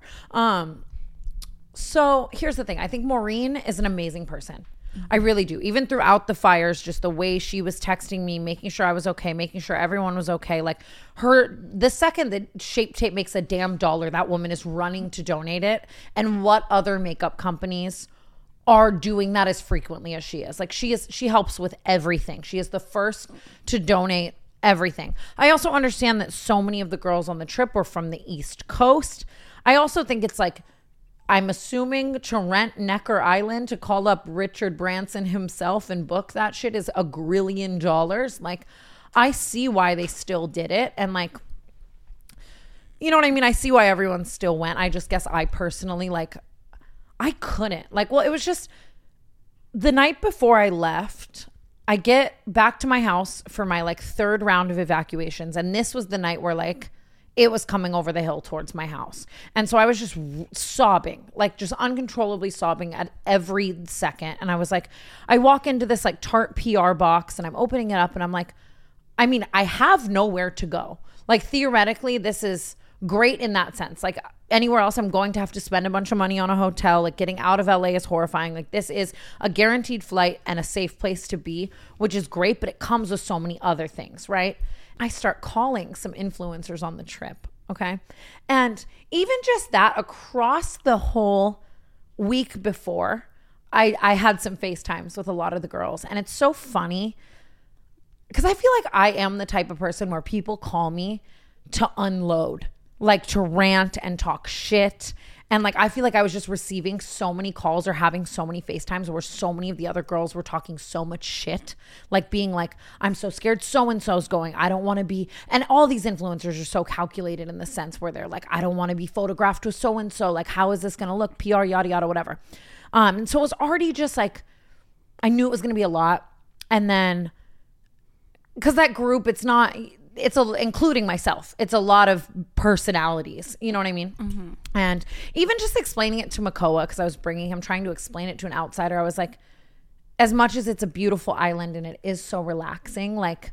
So here's the thing. I think Maureen is an amazing person. I really do. Even throughout the fires, just the way she was texting me, making sure I was okay, making sure everyone was okay. Like the second that Shape Tape makes a damn dollar, that woman is running to donate it. And what other makeup companies are doing that as frequently as she is? Like she helps with everything. She is the first to donate everything. I also understand that so many of the girls on the trip were from the East Coast. I also think it's like, I'm assuming to rent Necker Island to call up Richard Branson himself and book that shit is $1 grillion. Like, I see why they still did it. And like, you know what I mean? I see why everyone still went. I just guess I personally, like, I couldn't. Like, well, it was just the night before I left, I get back to my house for my like 3rd round of evacuations. And this was the night where like, it was coming over the hill towards my house. And so I was just sobbing, like just uncontrollably sobbing at every second. And I was like, I walk into this like Tarte PR box and I'm opening it up and I'm like, I mean, I have nowhere to go. Like theoretically, this is great in that sense. Like anywhere else, I'm going to have to spend a bunch of money on a hotel. Like getting out of LA is horrifying. Like this is a guaranteed flight and a safe place to be, which is great, but it comes with so many other things, right? I start calling some influencers on the trip, okay? And even just that, across the whole week before, I had some FaceTimes with a lot of the girls. And it's so funny because I feel like I am the type of person where people call me to unload, like to rant and talk shit. And like, I feel like I was just receiving so many calls or having so many FaceTimes where so many of the other girls were talking so much shit, like being like, I'm so scared so-and-so's going, I don't want to be, and all these influencers are so calculated in the sense where they're like, I don't want to be photographed with so-and-so, like how is this going to look, PR, yada, yada, whatever. And so it was already just like, I knew it was going to be a lot. And then, because that group, including myself, it's a lot of personalities, you know what I mean? Mm-hmm. And even just explaining it to Makoa, because I was bringing him, trying to explain it to an outsider, I was like, as much as it's a beautiful island and it is so relaxing, like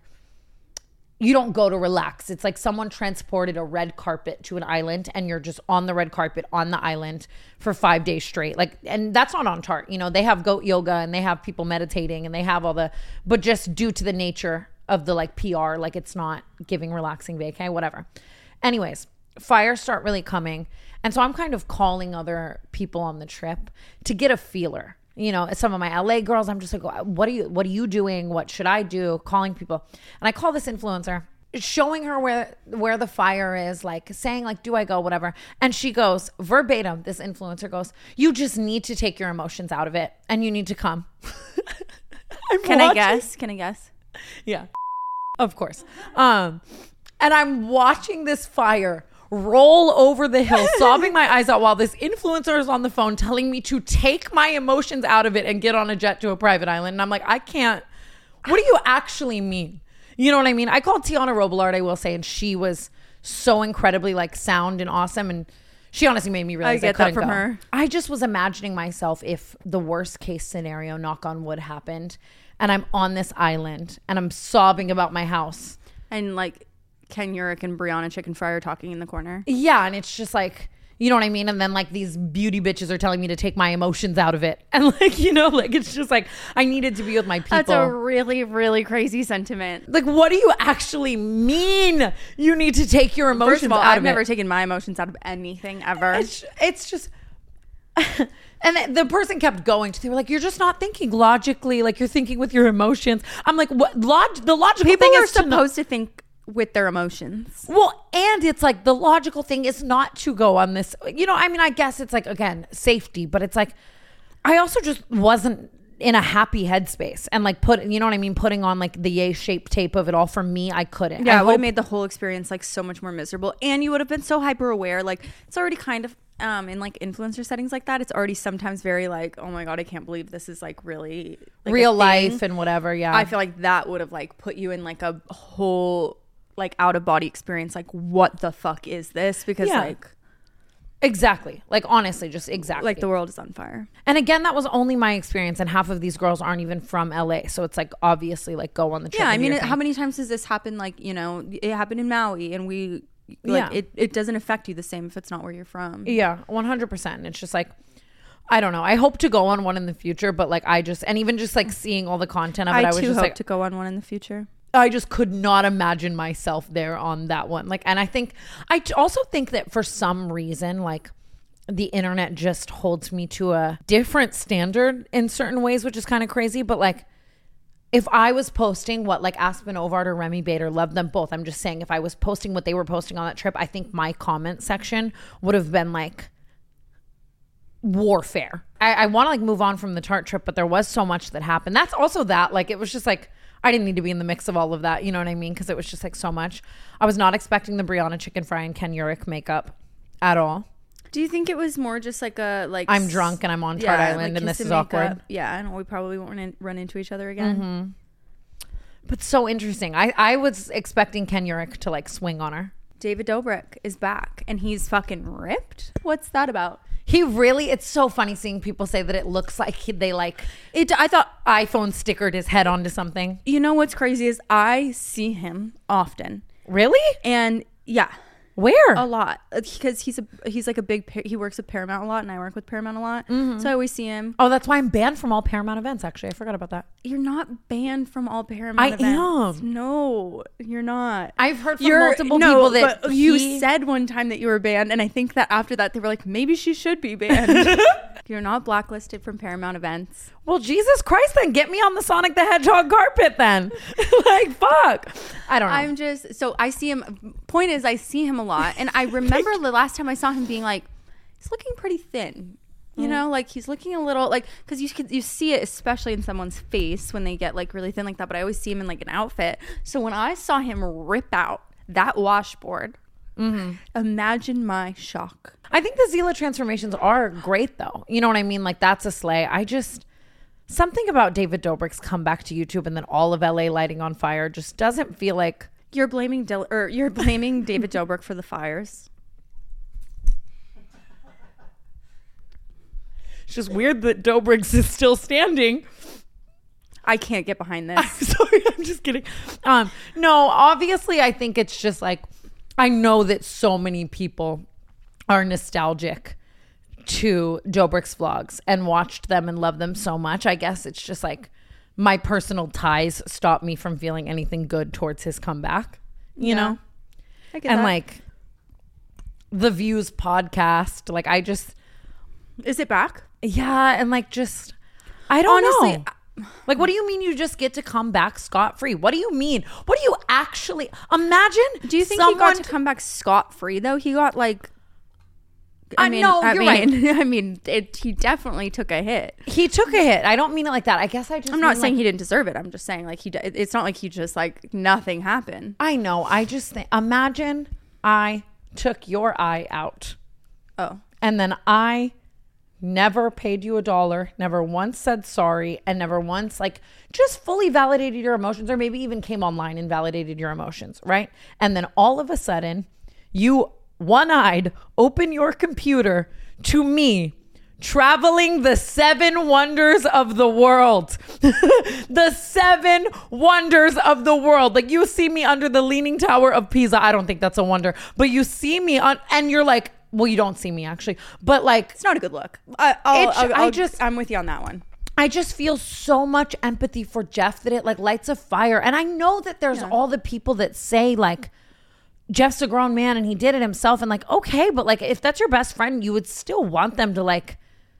you don't go to relax. It's like someone transported a red carpet to an island and you're just on the red carpet on the island for 5 days straight. Like, and that's not on Tarte. You know, they have goat yoga and they have people meditating and they have all but just due to the nature of the like PR, like it's not giving relaxing vacay, whatever. Anyways, fires start really coming. And so I'm kind of calling other people on the trip to get a feeler. You know, some of my LA girls, I'm just like, what are you doing? What should I do? Calling people. And I call this influencer, showing her where the fire is, like saying like, do I go, whatever. And she goes verbatim, this influencer goes, you just need to take your emotions out of it and you need to come. Can I guess? Yeah, of course. And I'm watching this fire roll over the hill, sobbing my eyes out while this influencer is on the phone telling me to take my emotions out of it and get on a jet to a private island. And I'm like, I can't. What do you actually mean? You know what I mean? I called Tiana Robillard, I will say, and she was so incredibly like sound and awesome. And she honestly made me realize I couldn't go. Her. I just was imagining myself if the worst case scenario, knock on wood, happened. And I'm on this island and I'm sobbing about my house. And like Ken Urich and Brianna Chicken Fry are talking in the corner. Yeah. And it's just like, you know what I mean? And then like these beauty bitches are telling me to take my emotions out of it. And like, you know, like it's just like I needed to be with my people. That's a really, really crazy sentiment. Like, what do you actually mean you need to take your emotions First of all, out of it? I've never taken my emotions out of anything ever. It's just... And the person kept going. They were like, you're just not thinking logically. Like, you're thinking with your emotions. I'm like, what? The logical people thing are is supposed to think with their emotions. Well, and it's like the logical thing is not to go on this. You know, I mean, I guess it's like, again, safety. But it's like, I also just wasn't in a happy headspace. And like, you know what I mean? Putting on like the yay-shaped tape of it all, for me, I couldn't. Yeah, it would have made the whole experience like so much more miserable. And you would have been so hyper aware. Like, it's already kind of... in like influencer settings like that, it's already sometimes very like, oh my god, I can't believe this is like really like real life and whatever. Yeah, I feel like that would have like put you in like a whole like out of body experience. Like, what the fuck is this? Because like, Exactly. Like, honestly, just exactly. Like the world is on fire. And again, that was only my experience, and half of these girls aren't even from LA. So it's like, obviously, like, go on the trip. Yeah, I and do mean, your thing. how many times has this happened? Like, you know, it happened in Maui, and we, like, Yeah. it doesn't affect you the same if it's not where you're from. Yeah, 100%. It's just like, I don't know. I hope to go on one in the future, but like, and even just like seeing all the content of it, I was too just hope like, to go on one in the future. I just could not imagine myself there on that one. Like, and I also think that for some reason, like, the internet just holds me to a different standard in certain ways, which is kind of crazy. But like, if I was posting what like Aspen Ovard or Remy Bader, love them both. I'm just saying, if I was posting what they were posting on that trip, I think my comment section would have been like warfare. I want to like move on from the Tarte trip, but there was so much that happened. That's also that, like, it was just like, I didn't need to be in the mix of all of that. You know what I mean? Because it was just like so much. I was not expecting the Brianna Chicken Fry and Ken Urich makeup at all. Do you think it was more just like a like I'm drunk and I'm on Tarte Island and this is awkward? Yeah, and we probably won't run into each other again. But so interesting. I was expecting Ken Urich to like swing on her. David Dobrik is back and he's fucking ripped. What's that about? He really, it's so funny seeing people say that it looks like they like It. I thought, iPhone stickered his head onto something. you know what's crazy is I see him often, Really? and yeah, Where? a lot, because he's like a big. He works with Paramount a lot, and I work with Paramount a lot, so I always see him. Oh, that's why I'm banned from all Paramount events, actually. I forgot about that. You're not banned from all Paramount I events. am. No, you're not. I've heard from multiple people that but you said one time that you were banned, and I think that after that they were like, maybe she should be banned. You're not blacklisted from Paramount events. Well, Jesus Christ, then get me on the Sonic the Hedgehog carpet then. Like, fuck. I don't know. I'm just, so I see him. Point is, I see him a lot, and I remember the last time I saw him being like, he's looking pretty thin. You know, like he's looking a little like, because you see it especially in someone's face when they get like really thin like that. But I always see him in like an outfit. So when I saw him rip out that washboard, imagine my shock. I think the Zila transformations are great though. You know what I mean? Like, that's a slay. Something about David Dobrik's comeback to YouTube and then all of LA lighting on fire just doesn't feel like. You're blaming you're blaming David Dobrik for the fires. It's just weird that Dobrik's is still standing. I can't get behind this. I'm sorry, I'm just kidding. No, obviously I think it's just like, I know that so many people are nostalgic to Dobrik's vlogs and watched them and love them so much. I guess it's just like my personal ties stop me from feeling anything good towards his comeback, you know? I get And that. like the Views podcast, like I just, Is it back? yeah. And like, just, I don't Honestly, know. Like, what do you mean you just get to come back scot-free? What do you mean? What do you actually imagine? Do you think he got to come back scot-free though? He got like, no, you're right. I mean, he definitely took a hit. He took a hit. I don't mean it like that. I guess I just. I'm not mean, saying like, he didn't deserve it. I'm just saying like it's not like he just like nothing happened. I know. I just think. Imagine I took your eye out. Oh, And then I never paid you $1, never once said sorry, and never once like just fully validated your emotions, or maybe even came online and validated your emotions, right? And then all of a sudden, you one-eyed open your computer to me traveling the 7 wonders of the world. The 7 wonders of the world. Like, you see me under the Leaning Tower of Pisa. I don't think that's a wonder, but you see me on, and you're like, well, you don't see me actually, but like, it's not a good look. I'm with you on that one. I just feel so much empathy for Jeff that it like lights a fire. And I know that there's all the people that say like, Jeff's a grown man and he did it himself, and like, okay, but like, if that's your best friend, you would still want them to like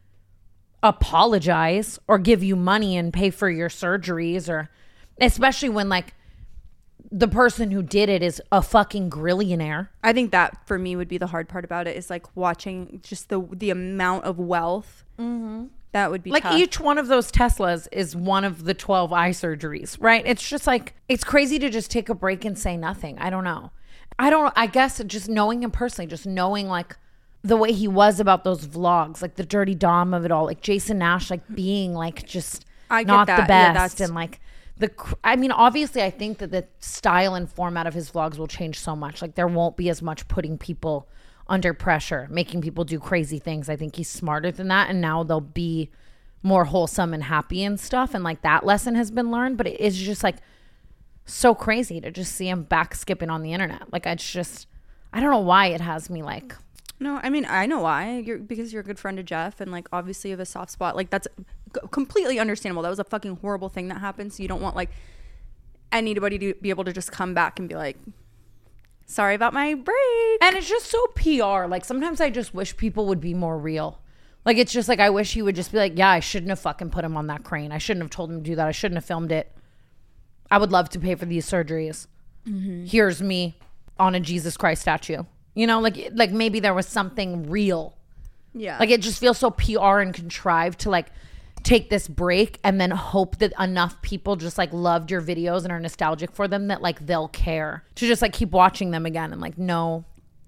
apologize or give you money and pay for your surgeries, or especially when like the person who did it is a fucking grillionaire. I think that for me would be the hard part about it, is like watching just the amount of wealth. That would be like tough. Each one of those Teslas is one of the 12 eye surgeries, right? It's just like, it's crazy to just take a break and say nothing. I don't know. I guess just knowing him personally, just knowing like the way he was about those vlogs, like the dirty dom of it all, like Jason Nash, like being like just not the best. And like I mean, obviously I think that the style and format of his vlogs will change so much. Like there won't be as much putting people under pressure, making people do crazy things. I think he's smarter than that, and now they'll be more wholesome and happy and stuff, and like that lesson has been learned. But it is just like so crazy to just see him back skipping on the internet. Like it's just, I don't know why it has me like. No, I mean, I know why. Because you're a good friend of Jeff, and like obviously you have a soft spot. Like that's completely understandable. That was a fucking horrible thing that happened, so you don't want like anybody to be able to just come back and be like, sorry about my break. And it's just so PR. Like sometimes I just wish people would be more real. Like it's just like I wish he would just be like, yeah, I shouldn't have fucking put him on that crane. I shouldn't have told him to do that. I shouldn't have filmed it. I would love to pay for these surgeries. Here's me on a Jesus Christ statue. You know, like maybe there was something real. Yeah. Like it just feels so PR and contrived to like take this break and then hope that enough people just like loved your videos and are nostalgic for them that like they'll care to just like keep watching them again. And like, no,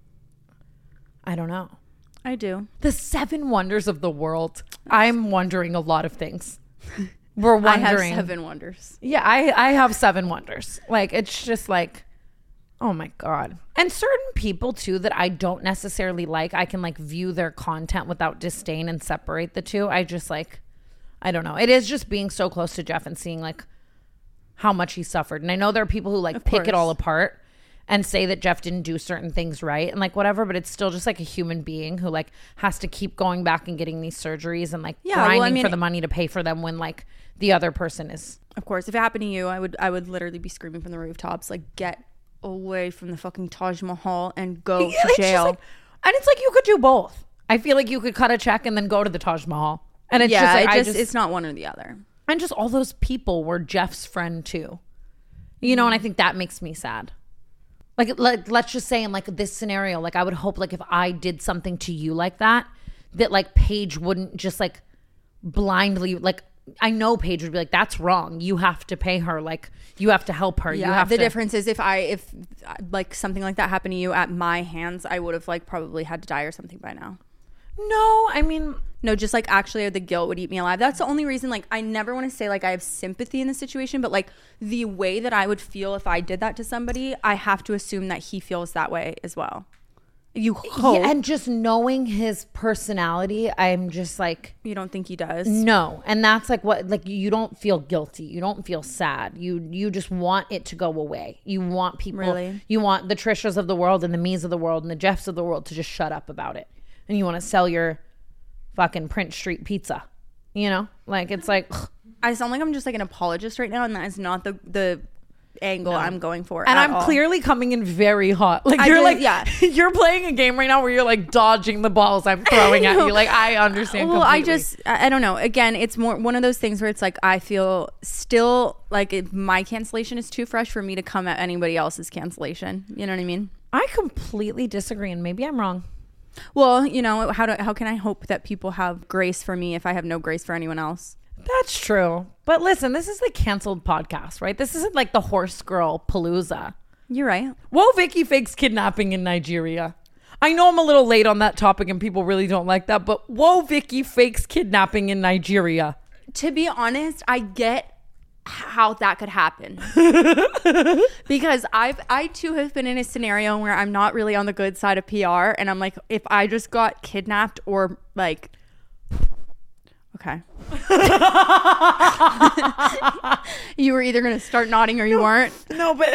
I don't know. I do. The 7 wonders of the world. I'm wondering a lot of things. We're wondering. I have 7 wonders. Yeah, I have 7 wonders. Like, it's just like, oh my God. And certain people too that I don't necessarily like, I can like view their content without disdain and separate the two. I just like, I don't know. It is just being so close to Jeff and seeing like how much he suffered. And I know there are people who like pick it all apart and say that Jeff didn't do certain things right and like whatever, but it's still just like a human being who like has to keep going back and getting these surgeries and like grinding for the money to pay for them when like the other person is. Of course, if it happened to you, I would literally be screaming from the rooftops, like, get away from the fucking Taj Mahal and go to jail. Like, and it's like you could do both. I feel like you could cut a check and then go to the Taj Mahal. And it's just like, it's not one or the other. And just all those people were Jeff's friend too. You know, and I think that makes me sad. Like let's just say in like this scenario, like I would hope like if I did something to you like that like Paige wouldn't just like blindly, like I know Paige would be like, that's wrong. You have to pay her. Like you have to help her. Yeah, you have the difference is if like something like that happened to you at my hands, I would have like probably had to die or something by now. No, I mean, no, just like actually the guilt would eat me alive. That's the only reason. Like I never want to say like I have sympathy in the situation, but like the way that I would feel if I did that to somebody, I have to assume that he feels that way as well. You hope. Yeah, and just knowing his personality, I'm just like, you don't think he does? No. And that's like what, like you don't feel guilty. You don't feel sad. You just want it to go away. You want people, really? You want the Trishas of the world and the me's of the world and the Jeffs of the world to just shut up about it. And you want to sell your fucking Prince Street pizza, you know? Like it's like, I sound like I'm just like an apologist right now, and that is not the angle I'm going for. And I'm clearly coming in very hot. Like you're playing a game right now where you're like dodging the balls I'm throwing at you. Like I understand. Well, completely. I don't know. Again, it's more one of those things where it's like I feel still like if my cancellation is too fresh for me to come at anybody else's cancellation. You know what I mean? I completely disagree, and maybe I'm wrong. Well, you know, how can I hope that people have grace for me if I have no grace for anyone else? That's true. But listen, this is the canceled podcast, right? This isn't like the horse girl palooza. You're right. Whoa, Vicky fakes kidnapping in Nigeria. I know I'm a little late on that topic and people really don't like that, but whoa, Vicky fakes kidnapping in Nigeria. To be honest, I get how that could happen. Because I too have been in a scenario where I'm not really on the good side of PR, and I'm like, if I just got kidnapped or like, okay. You were either going to start nodding or you weren't. No, but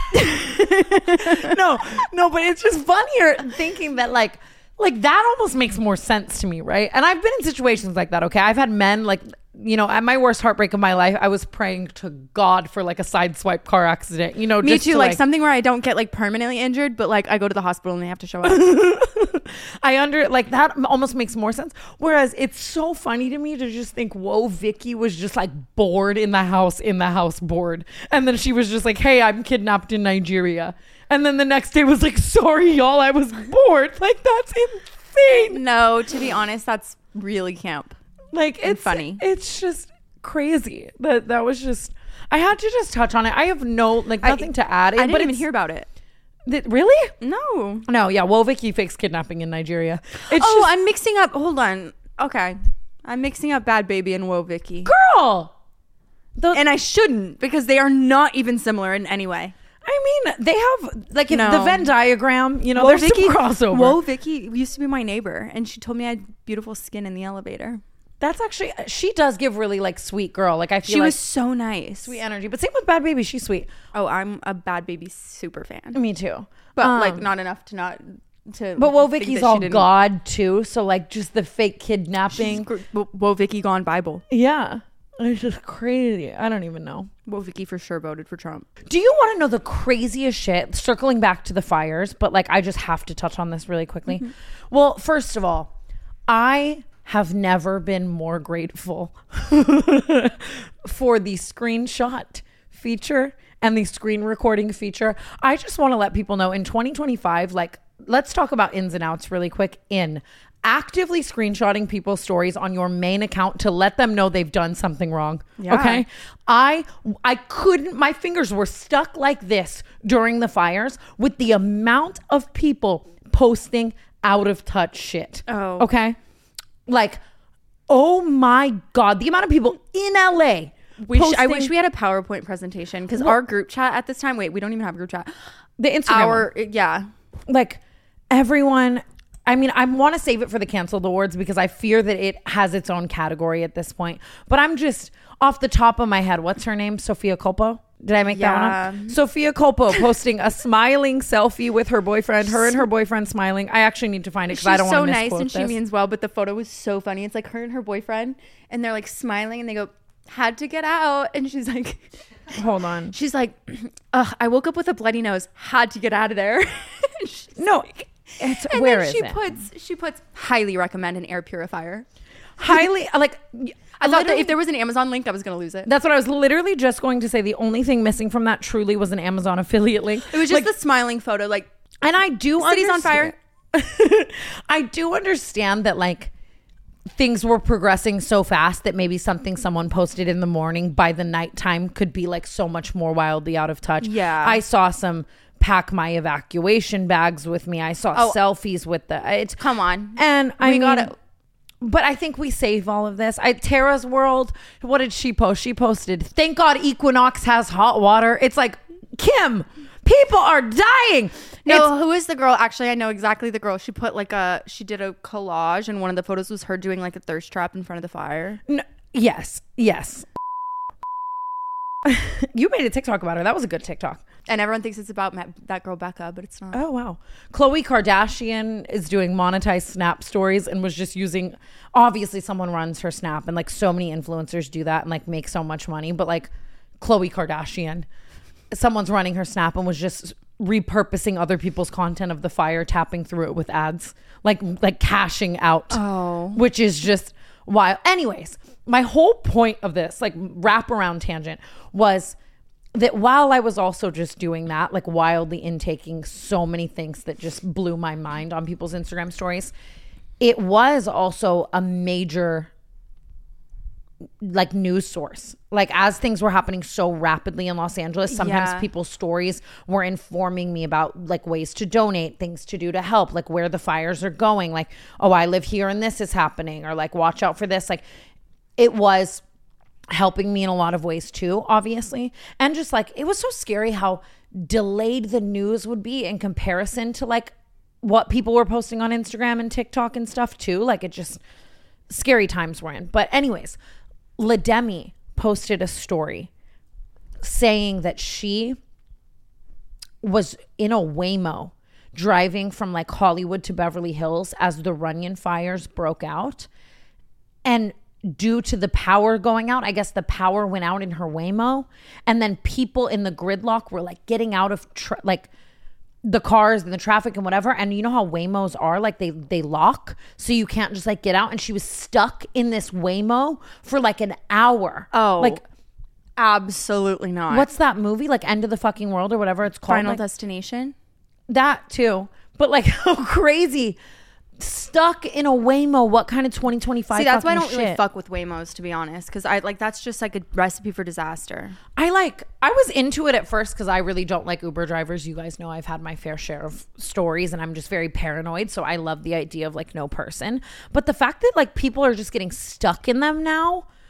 no, but it's just funnier thinking that like that almost makes more sense to me, right? And I've been in situations like that. Okay, I've had men like, you know, at my worst heartbreak of my life, I was praying to God for like a sideswipe car accident, you know. Me too, like something where I don't get like permanently injured, but like I go to the hospital and they have to show up. Like that almost makes more sense. Whereas it's so funny to me to just think, whoa, Vicky was just like bored in the house bored. And then she was just like, hey, I'm kidnapped in Nigeria. And then the next day was like, sorry, y'all, I was bored. Like, that's insane. No, to be honest, that's really camp. Like, it's funny. It's just crazy. That was just, I had to just touch on it. I have nothing to add. I didn't even hear about it. Really? No. Yeah. Well, Vicky fakes kidnapping in Nigeria. I'm mixing up. Hold on. Okay. I'm mixing up Bad Baby and Whoa Vicky. Girl. And I shouldn't, because they are not even similar in any way. I mean, they have like No. the Venn diagram, you know, Whoa, there's Vicky, some crossover. Whoa, Vicky used to be my neighbor, and she told me I had beautiful skin in the elevator. That's actually, she does give really like sweet girl. Like I feel She like was so nice. sweet energy. But same with Bad Baby, she's sweet. Oh, I'm a Bad Baby super fan. Me too. But like not enough to not to. But Whoa, think Vicky's that she all didn't- God too. So like just the fake kidnapping. Whoa, Vicky gone Bible. Yeah. It's just crazy. I don't even know. Whoa, Vicky for sure voted for Trump. Do you want to know the craziest shit? Circling back to the fires, but like I just have to touch on this really quickly. Mm-hmm. Well, first of all, I have never been more grateful for the screenshot feature and the screen recording feature. I just want to let people know in 2025, like, let's talk about ins and outs really quick in actively screenshotting people's stories on your main account to let them know they've done something wrong. Yeah. Okay. I couldn't, my fingers were stuck like this during the fires with the amount of people posting out of touch shit. Oh. Okay. Like, oh my God, the amount of people in LA. I wish we had a PowerPoint presentation because our group chat at this time. Wait, we don't even have a group chat. The Instagram one. Yeah. Like everyone, I mean, I want to save it for the canceled awards because I fear that it has its own category at this point. But I'm just off the top of my head. What's her name? Sophia Culpo? Did I make that one up? Sophia Culpo posting a smiling selfie with her boyfriend, her and her boyfriend smiling. I actually need to find it because I don't want to misquote She's so nice and this. she means well, but the photo was so funny. It's like her and her boyfriend and they're like smiling and they go, had to get out. And she's like, hold on. She's like, I woke up with a bloody nose, had to get out of there. No, it's, and where then is it? She puts highly recommend an air purifier. Highly, like, I thought that if there was an Amazon link, I was going to lose it. That's what I was literally just going to say. The only thing missing from that truly was an Amazon affiliate link. It was just the smiling photo. Like, and I do city's on fire. I do understand that like things were progressing so fast that maybe something someone posted in the morning by the nighttime could be like so much more wildly out of touch. Yeah. I saw some pack my evacuation bags with me. I saw selfies with it's come on. And we got it. But I think we save all of this. Tara's World, what did she post? She posted, thank God Equinox has hot water. It's like, Kim, people are dying. No, who is the girl? Actually, I know exactly the girl. She put like she did a collage and one of the photos was her doing like a thirst trap in front of the fire. No, yes. You made a TikTok about her. That was a good TikTok. And everyone thinks it's about that girl Becca, but it's not. Oh, wow. Khloe Kardashian is doing monetized Snap stories and was just using, obviously someone runs her Snap and like so many influencers do that and like make so much money. But like Khloe Kardashian, someone's running her Snap and was just repurposing other people's content of the fire, tapping through it with ads, like cashing out, which is just wild. Anyways, my whole point of this like wraparound tangent was that while I was also just doing that, like wildly intaking so many things that just blew my mind on people's Instagram stories, it was also a major like news source. Like as things were happening so rapidly in Los Angeles, sometimes people's stories were informing me about like ways to donate, things to do to help, like where the fires are going, like, oh, I live here and this is happening, or like watch out for this. Like it was helping me in a lot of ways too, obviously. And just like it was so scary how delayed the news would be in comparison to like what people were posting on Instagram and TikTok and stuff too. Like it just scary times we're in. But anyways, LaDemi posted a story saying that she was in a Waymo driving from like Hollywood to Beverly Hills as the Runyon fires broke out. And due to the power going out, I guess the power went out in her Waymo. And then people in the gridlock were like getting out of like the cars and the traffic and whatever. And you know how Waymos are, like they lock, so you can't just like get out. And she was stuck in this Waymo for like an hour. Oh, like absolutely not. What's that movie? Like End of the Fucking World or whatever it's called. Final like, Destination? That too. But like how crazy. Stuck in a Waymo. What kind of 2025? See, that's why I don't shit? really fuck with Waymos, to be honest, because I like that's just like a recipe for disaster. I was into it at first because I really don't like Uber drivers. You guys know I've had my fair share of stories and I'm just very paranoid. So I love the idea of like no person. But the fact that like people are just getting stuck in them now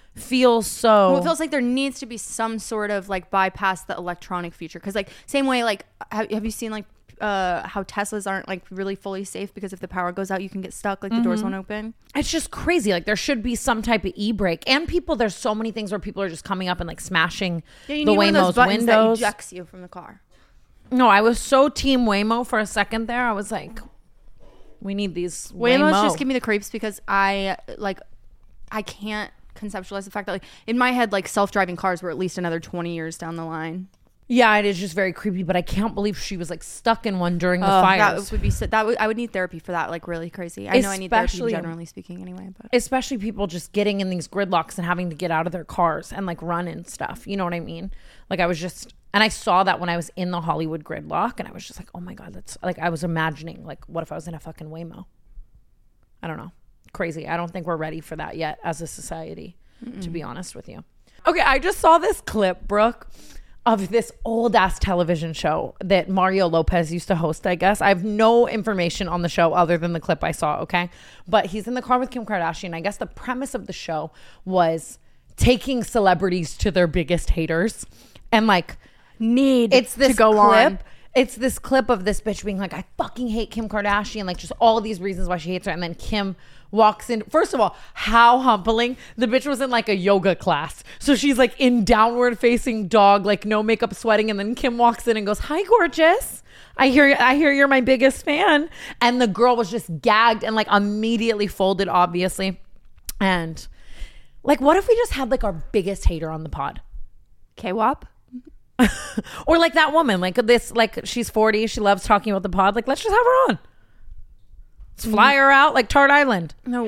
feels so. Well, it feels like there needs to be some sort of like bypass the electronic feature. Because like same way, like have you seen like how Teslas aren't like really fully safe because if the power goes out, you can get stuck, like the doors won't open. It's just crazy. Like there should be some type of e-brake. And people, there's so many things where people are just coming up and like smashing Yeah, you the need one of those Waymo's buttons that windows. ejects you from the car. No, I was so team Waymo for a second there. I was like, we need these Waymo's Waymo. just give me the creeps because I can't conceptualize the fact that like in my head like self-driving cars were at least another 20 years down the line. Yeah, it is just very creepy, but I can't believe she was like stuck in one during the fires. That would be I would need therapy for that, like really crazy. I know I need therapy generally speaking anyway, but especially people just getting in these gridlocks and having to get out of their cars and like run and stuff. You know what I mean? Like I was just, and I saw that when I was in the Hollywood gridlock and I was just like, oh my God, that's like, I was imagining like, what if I was in a fucking Waymo? I don't know. Crazy. I don't think we're ready for that yet as a society, to be honest with you. Okay, I just saw this clip, Brooke, of this old ass television show that Mario Lopez used to host, I guess. I have no information on the show other than the clip I saw, okay? But he's in the car with Kim Kardashian. I guess the premise of the show was taking celebrities to their biggest haters and like it's this to go clip. on. It's this clip of this bitch being like, I fucking hate Kim Kardashian, like just all these reasons why she hates her. And then Kim walks in. First of all, how humbling. The bitch was in like a yoga class. So she's like in downward facing dog, like no makeup, sweating. And then Kim walks in and goes, hi, gorgeous. I hear you're my biggest fan. And the girl was just gagged and like immediately folded, obviously. And like, what if we just had like our biggest hater on the pod? K-WAP? Or like that woman, like this, like she's 40, she loves talking about the pod. Like, let's just have her on. Let's fly her out like Tart Island. No,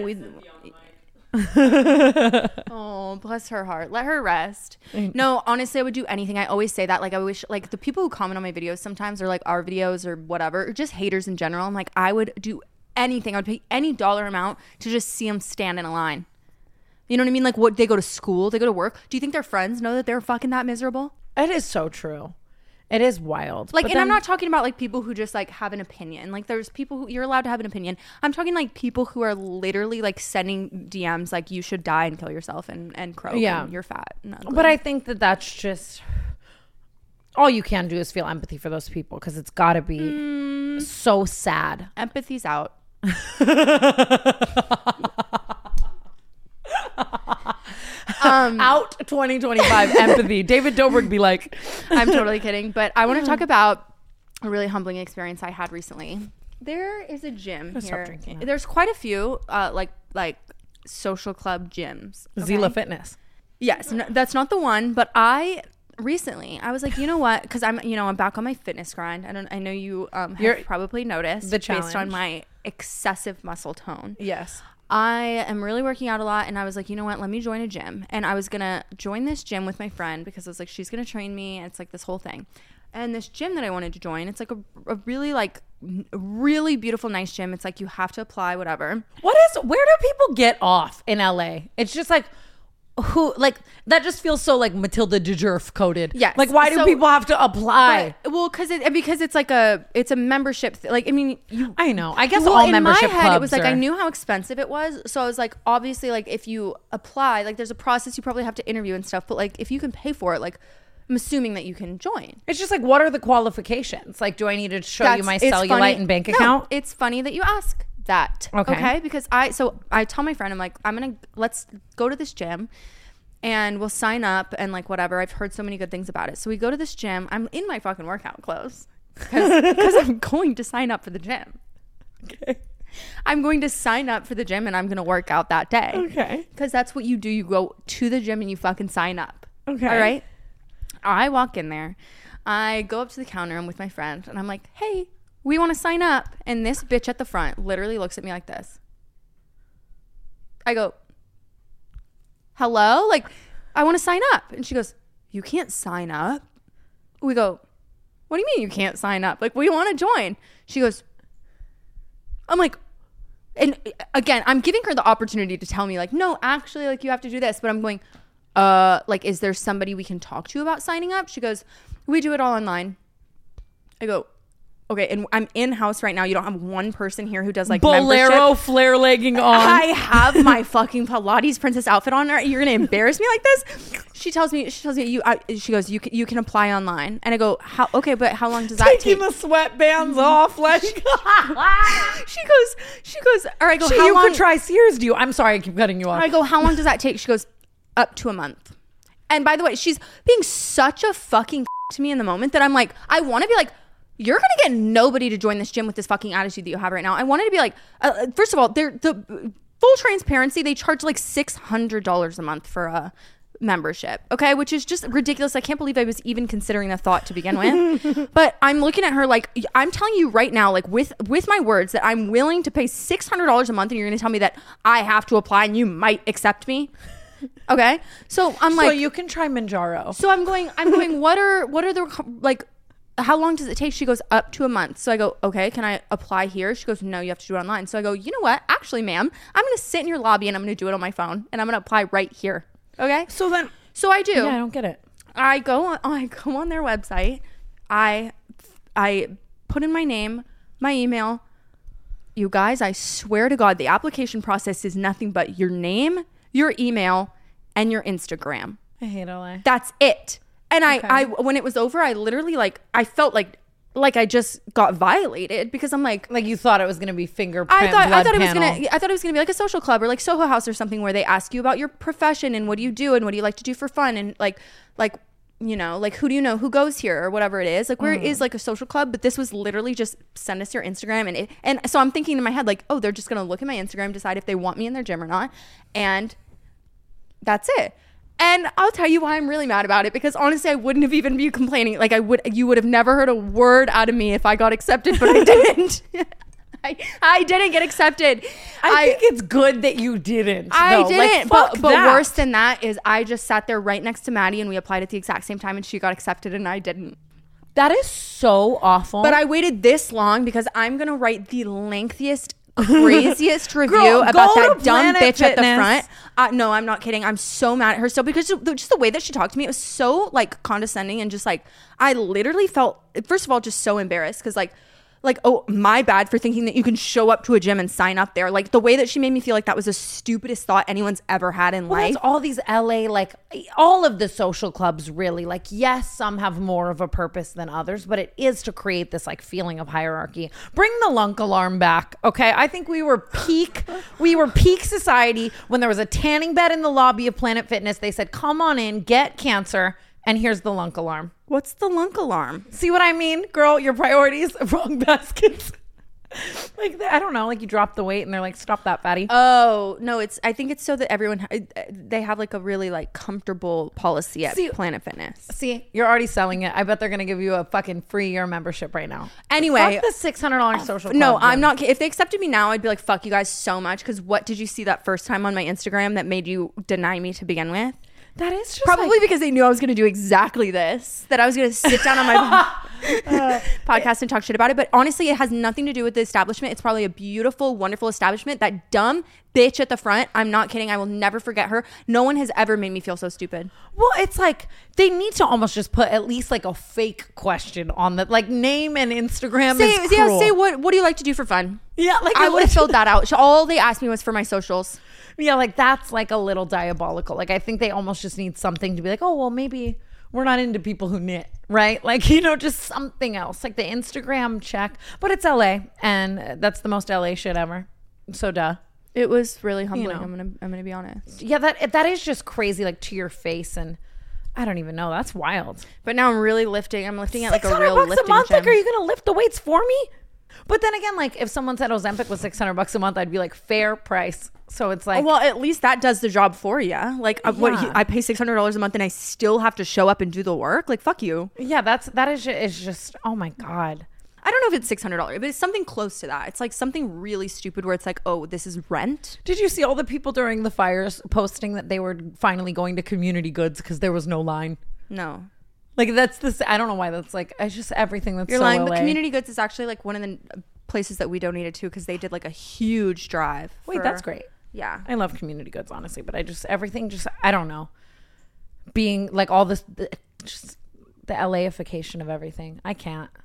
oh, bless her heart. Let her rest. No, honestly, I would do anything. I always say that. Like, I wish, like, the people who comment on my videos sometimes, or like our videos or whatever, or just haters in general, I'm like, I would do anything. I would pay any dollar amount to just see them stand in a line. You know what I mean? Like, what, they go to school, they go to work. Do you think their friends know that they're fucking that miserable? It is so true. It is wild. Like, and I'm not talking about like people who just like have an opinion. Like, there's people who you're allowed to have an opinion. I'm talking like people who are literally like sending DMs like you should die and kill yourself and croak. Yeah, and you're fat. But I think that that's just all you can do is feel empathy for those people because it's got to be so sad. Empathy's out. Out 2025 empathy. David Dobrik be like, I'm totally kidding, but I want to talk about a really humbling experience I had recently. There is a gym here. There's quite a few like social club gyms. Okay? Zila Fitness. Yes, no, that's not the one, but I was like, you know what? Because I'm back on my fitness grind. I know you have probably noticed the challenge based on my excessive muscle tone. Yes. I am really working out a lot, and I was like, you know what, let me join a gym. And I was gonna join this gym with my friend because I was like, she's gonna train me, and it's like this whole thing. And this gym that I wanted to join, it's like a really like really beautiful, nice gym. It's like you have to apply, whatever. Where do people get off in LA? It's just like, who, like, that just feels so like Matilda DeJerf coded. Yes. Like, why do people have to apply? Well, because it's like it's a membership. Like, I mean, I know. I guess all membership in my head, clubs it was like I knew how expensive it was, so I was like, obviously, like if you apply, like there's a process. You probably have to interview and stuff. But like, if you can pay for it, like I'm assuming that you can join. It's just like, what are the qualifications? Like, do I need to show you my cellulite and bank account? No, it's funny that you ask that. Okay. Because I tell my friend, I'm like, let's go to this gym and we'll sign up and like whatever. I've heard so many good things about it. So we go to this gym. I'm in my fucking workout clothes because I'm going to sign up for the gym. Okay. I'm going to sign up for the gym and I'm going to work out that day. Okay. Because that's what you do. You go to the gym and you fucking sign up. Okay. All right. I walk in there. I go up to the counter. I'm with my friend and I'm like, hey, we want to sign up. And this bitch at the front literally looks at me like this. I go, hello? Like, I want to sign up. And she goes, you can't sign up. We go, what do you mean you can't sign up? Like, we want to join. She goes, I'm like, and again, I'm giving her the opportunity to tell me like, no, actually, like you have to do this. But I'm going, like, is there somebody we can talk to about signing up? She goes, we do it all online. I go, Okay, and I'm in house right now. You don't have one person here who does like Bolero membership. flare legging on. I have my fucking Pilates princess outfit on. You're gonna embarrass me like this? She tells me she goes, you can apply online, and I go, how? Okay, but how long does that take? Taking the sweatbands off, like she goes. All right, go. How How long? long? Could try Sears. Do you? I'm sorry, I keep cutting you off. I go, how long does that take? She goes, up to a month. And by the way, she's being such a fucking to me in the moment that I'm like, I want to be like, you're going to get nobody to join this gym with this fucking attitude that you have right now. I wanted to be like, first of all, they're the full transparency. They charge like $600 a month for a membership. Okay. Which is just ridiculous. I can't believe I was even considering the thought to begin with. But I'm looking at her like, I'm telling you right now, like with my words that I'm willing to pay $600 a month, and you're going to tell me that I have to apply and you might accept me. Okay. So I'm like, so you can try Manjaro. So I'm going, what are the, like, how long does it take? She goes, up to a month. So I go, okay, can I apply here? She goes, no, you have to do it online. So I go, you know what? Actually, ma'am, I'm going to sit in your lobby and I'm going to do it on my phone and I'm going to apply right here. Okay. So I do. Yeah, I don't get it. I go on their website. I put in my name, my email. You guys, I swear to God, the application process is nothing but your name, your email, and your Instagram. I hate LA. That's it. And I when it was over, I literally I felt like I just got violated because I'm like you thought it was gonna be fingerprint. I thought it was gonna be like a social club or like Soho House or something where they ask you about your profession and what do you do and what do you like to do for fun and like you know, like who do you know who goes here or whatever it is, like where it is like a social club. But this was literally just send us your Instagram and so I'm thinking in my head like, oh, they're just gonna look at my Instagram, decide if they want me in their gym or not, and that's it. And I'll tell you why I'm really mad about it, because honestly, I wouldn't have even been complaining. Like you would have never heard a word out of me if I got accepted, but I didn't. I didn't get accepted. I think it's good that you didn't. I didn't. But that. Worse than that is I just sat there right next to Maddie and we applied at the exact same time and she got accepted and I didn't. That is so awful. But I waited this long because I'm going to write the lengthiest, craziest review about that dumb bitch at the front. No, I'm not kidding. I'm so mad at her still because just the way that she talked to me, it was so like condescending and just like I literally felt, first of all, just so embarrassed because like, oh, my bad for thinking that you can show up to a gym and sign up there. Like the way that she made me feel like that was the stupidest thought anyone's ever had in life. That's all these LA, like all of the social clubs really, like yes, some have more of a purpose than others, but it is to create this like feeling of hierarchy. Bring the lunk alarm back. Okay. I think we were peak society when there was a tanning bed in the lobby of Planet Fitness. They said, come on in, get cancer. And here's the lunk alarm. What's the lunk alarm? See what I mean? Girl, your priorities, wrong baskets. Like, I don't know, like you drop the weight and they're like, stop that, fatty. Oh, no, I think it's so that everyone, they have like a really like comfortable policy at Planet Fitness. See, you're already selling it. I bet they're going to give you a fucking free year membership right now. Anyway. Fuck the $600 social club. No, I'm not. If they accepted me now, I'd be like, fuck you guys so much. Because what did you see that first time on my Instagram that made you deny me to begin with? That is just probably because they knew I was going to do exactly this, that I was going to sit down on my podcast and talk shit about it. But honestly, it has nothing to do with the establishment. It's probably a beautiful, wonderful establishment. That dumb bitch at the front, I'm not kidding. I will never forget her. No one has ever made me feel so stupid. Well, it's like they need to almost just put at least like a fake question on the like name and Instagram. Is cruel. Say what do you like to do for fun? Yeah, like I would have filled that out. All they asked me was for my socials. Yeah, like that's like a little diabolical. Like I think they almost just need something to be like, oh, well, maybe we're not into people who knit, right? Like, you know, just something else, like the Instagram check. But it's LA, and that's the most LA shit ever. So duh. It was really humbling. You know. I'm gonna be honest. Yeah, that is just crazy, like to your face, and I don't even know. That's wild. But now I'm really lifting. I'm lifting at like a real $600 lifting a month. gym. Like, are you gonna lift the weights for me? But then again, like if someone said Ozempic was $600 a month, I'd be like, fair price. So it's like, well, at least that does the job for you. Like I pay $600 a month and I still have to show up and do the work. Like, fuck you. Yeah, that is just, oh my God. I don't know if it's $600, but it's something close to that. It's like something really stupid where it's like, oh, this is rent. Did you see all the people during the fires posting that they were finally going to Community Goods because there was no line? No. Like that's this. I don't know why that's like. It's just everything that's. You're so lying, LA. but Community Goods is actually like one of the places that we donated to because they did like a huge drive. Wait, that's great. Yeah, I love Community Goods honestly, but I just everything just I don't know. Being like all this, just the LAification of everything. I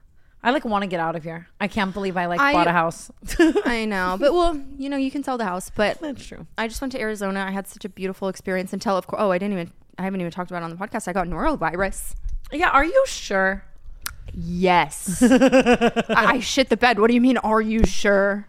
I like want to get out of here. I can't believe I bought a house. I know, but well, you know, you can sell the house. But That's true. I just went to Arizona. I had such a beautiful experience until, of course. Oh, I haven't even talked about it on the podcast. I got norovirus. Yeah, are you sure? Yes. I shit the bed. What do you mean? Are you sure?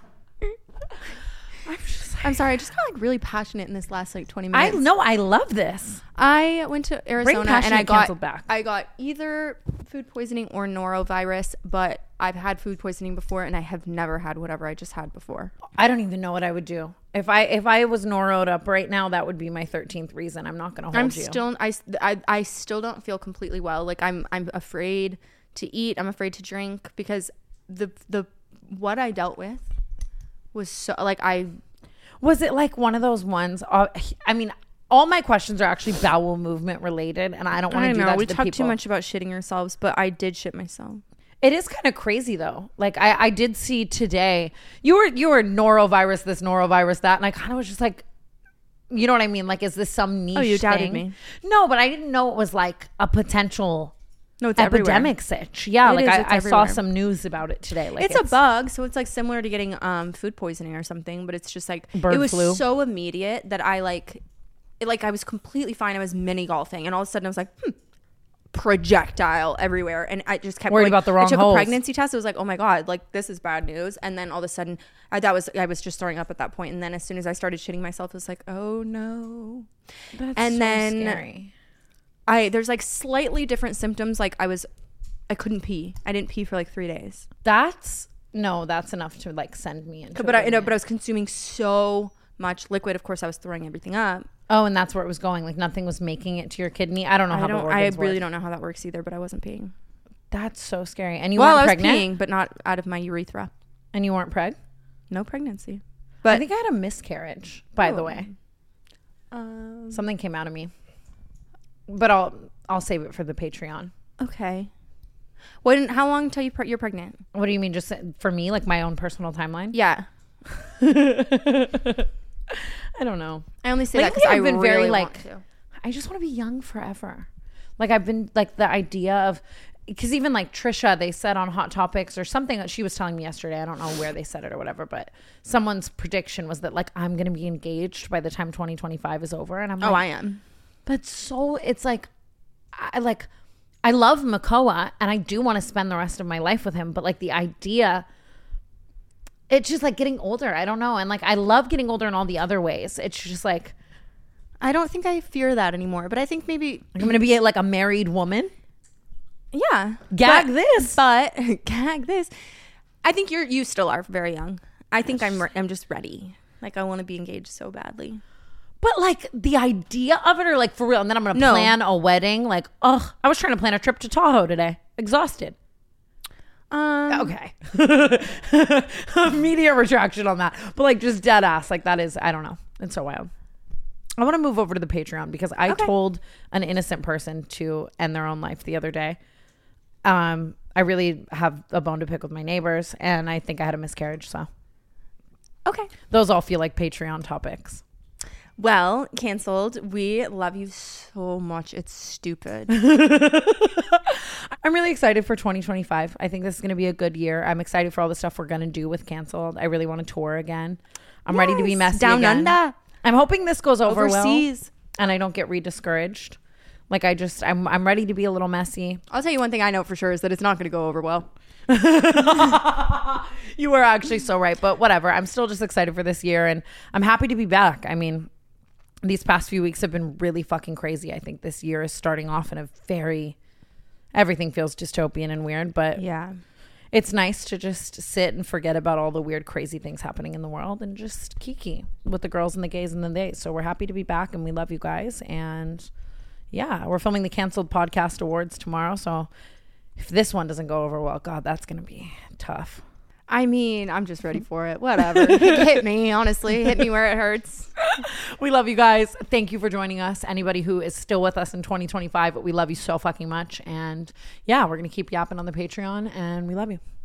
I'm sorry. I just got like really passionate in this last like 20 minutes. I know. I love this. I went to Arizona and I canceled back. I got either food poisoning or norovirus, but I've had food poisoning before and I have never had whatever I just had before. I don't even know what I would do. If I was noroed up right now, that would be my 13th reason. I'm not going to hold you. I still don't feel completely well. Like I'm afraid to eat. I'm afraid to drink because the what I dealt with was so like Was it like one of those ones? I mean, all my questions are actually bowel movement related, and I don't want to do that to we the talked people. too much about shitting ourselves, but I did shit myself. It is kind of crazy though. Like I did see today, you were norovirus this, norovirus that, and I kind of was just like, you know what I mean? Like, is this some niche? Oh, you doubted thing? me. No, but I didn't know it was like a potential. No, it's epidemic sitch. Yeah, It like is, I saw some news about it today. Like it's a bug, so it's like similar to getting food poisoning or something, but it's just like Bird it was flu. so immediate that I was completely fine. I was mini golfing, and all of a sudden I was like, projectile everywhere, and I just kept worried about the wrong I took holes. a pregnancy test. It was like, oh my god, like this is bad news. And then all of a sudden, I was just throwing up at that point. And then as soon as I started shitting myself, it was like, oh no. That's and so then scary. there's like slightly different symptoms. Like I couldn't pee. I didn't pee for like 3 days. That's enough to like send me into. But I was consuming so much liquid. Of course, I was throwing everything up. Oh, and that's where it was going. Like nothing was making it to your kidney. I don't know how the organs I really work. don't know how that works either. But I wasn't peeing. That's so scary. And you I weren't was pregnant? peeing, but not out of my urethra. And you weren't preg? No pregnancy. But I think I had a miscarriage, by the way. Um, Something came out of me. But I'll save it for the Patreon. Okay. How long until you're pregnant? What do you mean? Just for me, like my own personal timeline? Yeah. I don't know. I only say that Lately, because I've been really very want like, to. I just want to be young forever. Like I've been like the idea of, because even like Trisha, they said on Hot Topics or something that she was telling me yesterday, I don't know where they said it or whatever, but someone's prediction was that like I'm going to be engaged by the time 2025 is over. And I'm like, I am. But it's like, I love Makoa and I do want to spend the rest of my life with him. But like the idea, it's just like getting older. I don't know. And like, I love getting older in all the other ways. It's just like, I don't think I fear that anymore, but I think maybe I'm going to be like a married woman. Yeah. Gag this. I think you still are very young. I think I'm just ready. Like I want to be engaged so badly. But like the idea of it, or like for real, and then I'm going to plan a wedding. Like, I was trying to plan a trip to Tahoe today. Exhausted. Okay. Immediate retraction on that. But like just dead ass. Like that is, I don't know. It's so wild. I want to move over to the Patreon because I told an innocent person to end their own life the other day. I really have a bone to pick with my neighbors, and I think I had a miscarriage. So, okay, those all feel like Patreon topics. Well, canceled. We love you so much. It's stupid. I'm really excited for 2025. I think this is going to be a good year. I'm excited for all the stuff we're going to do with Canceled. I really want to tour again. I'm ready to be messy down again. under. I'm hoping this goes over overseas well, and I don't get rediscouraged. Like I'm ready to be a little messy. I'll tell you one thing I know for sure is that it's not going to go over well. You were actually so right, but whatever. I'm still just excited for this year, and I'm happy to be back. I mean, these past few weeks have been really fucking crazy. I think this year is starting off in everything feels dystopian and weird, but yeah, it's nice to just sit and forget about all the weird, crazy things happening in the world and just kiki with the girls and the gays and the theys. So we're happy to be back, and we love you guys. And yeah, we're filming the Canceled Podcast Awards tomorrow. So if this one doesn't go over well, God, that's going to be tough. I mean, I'm just ready for it. Whatever. Hit me, honestly. Hit me where it hurts. We love you guys. Thank you for joining us. Anybody who is still with us in 2025, but we love you so fucking much. And yeah, we're going to keep yapping on the Patreon, and we love you.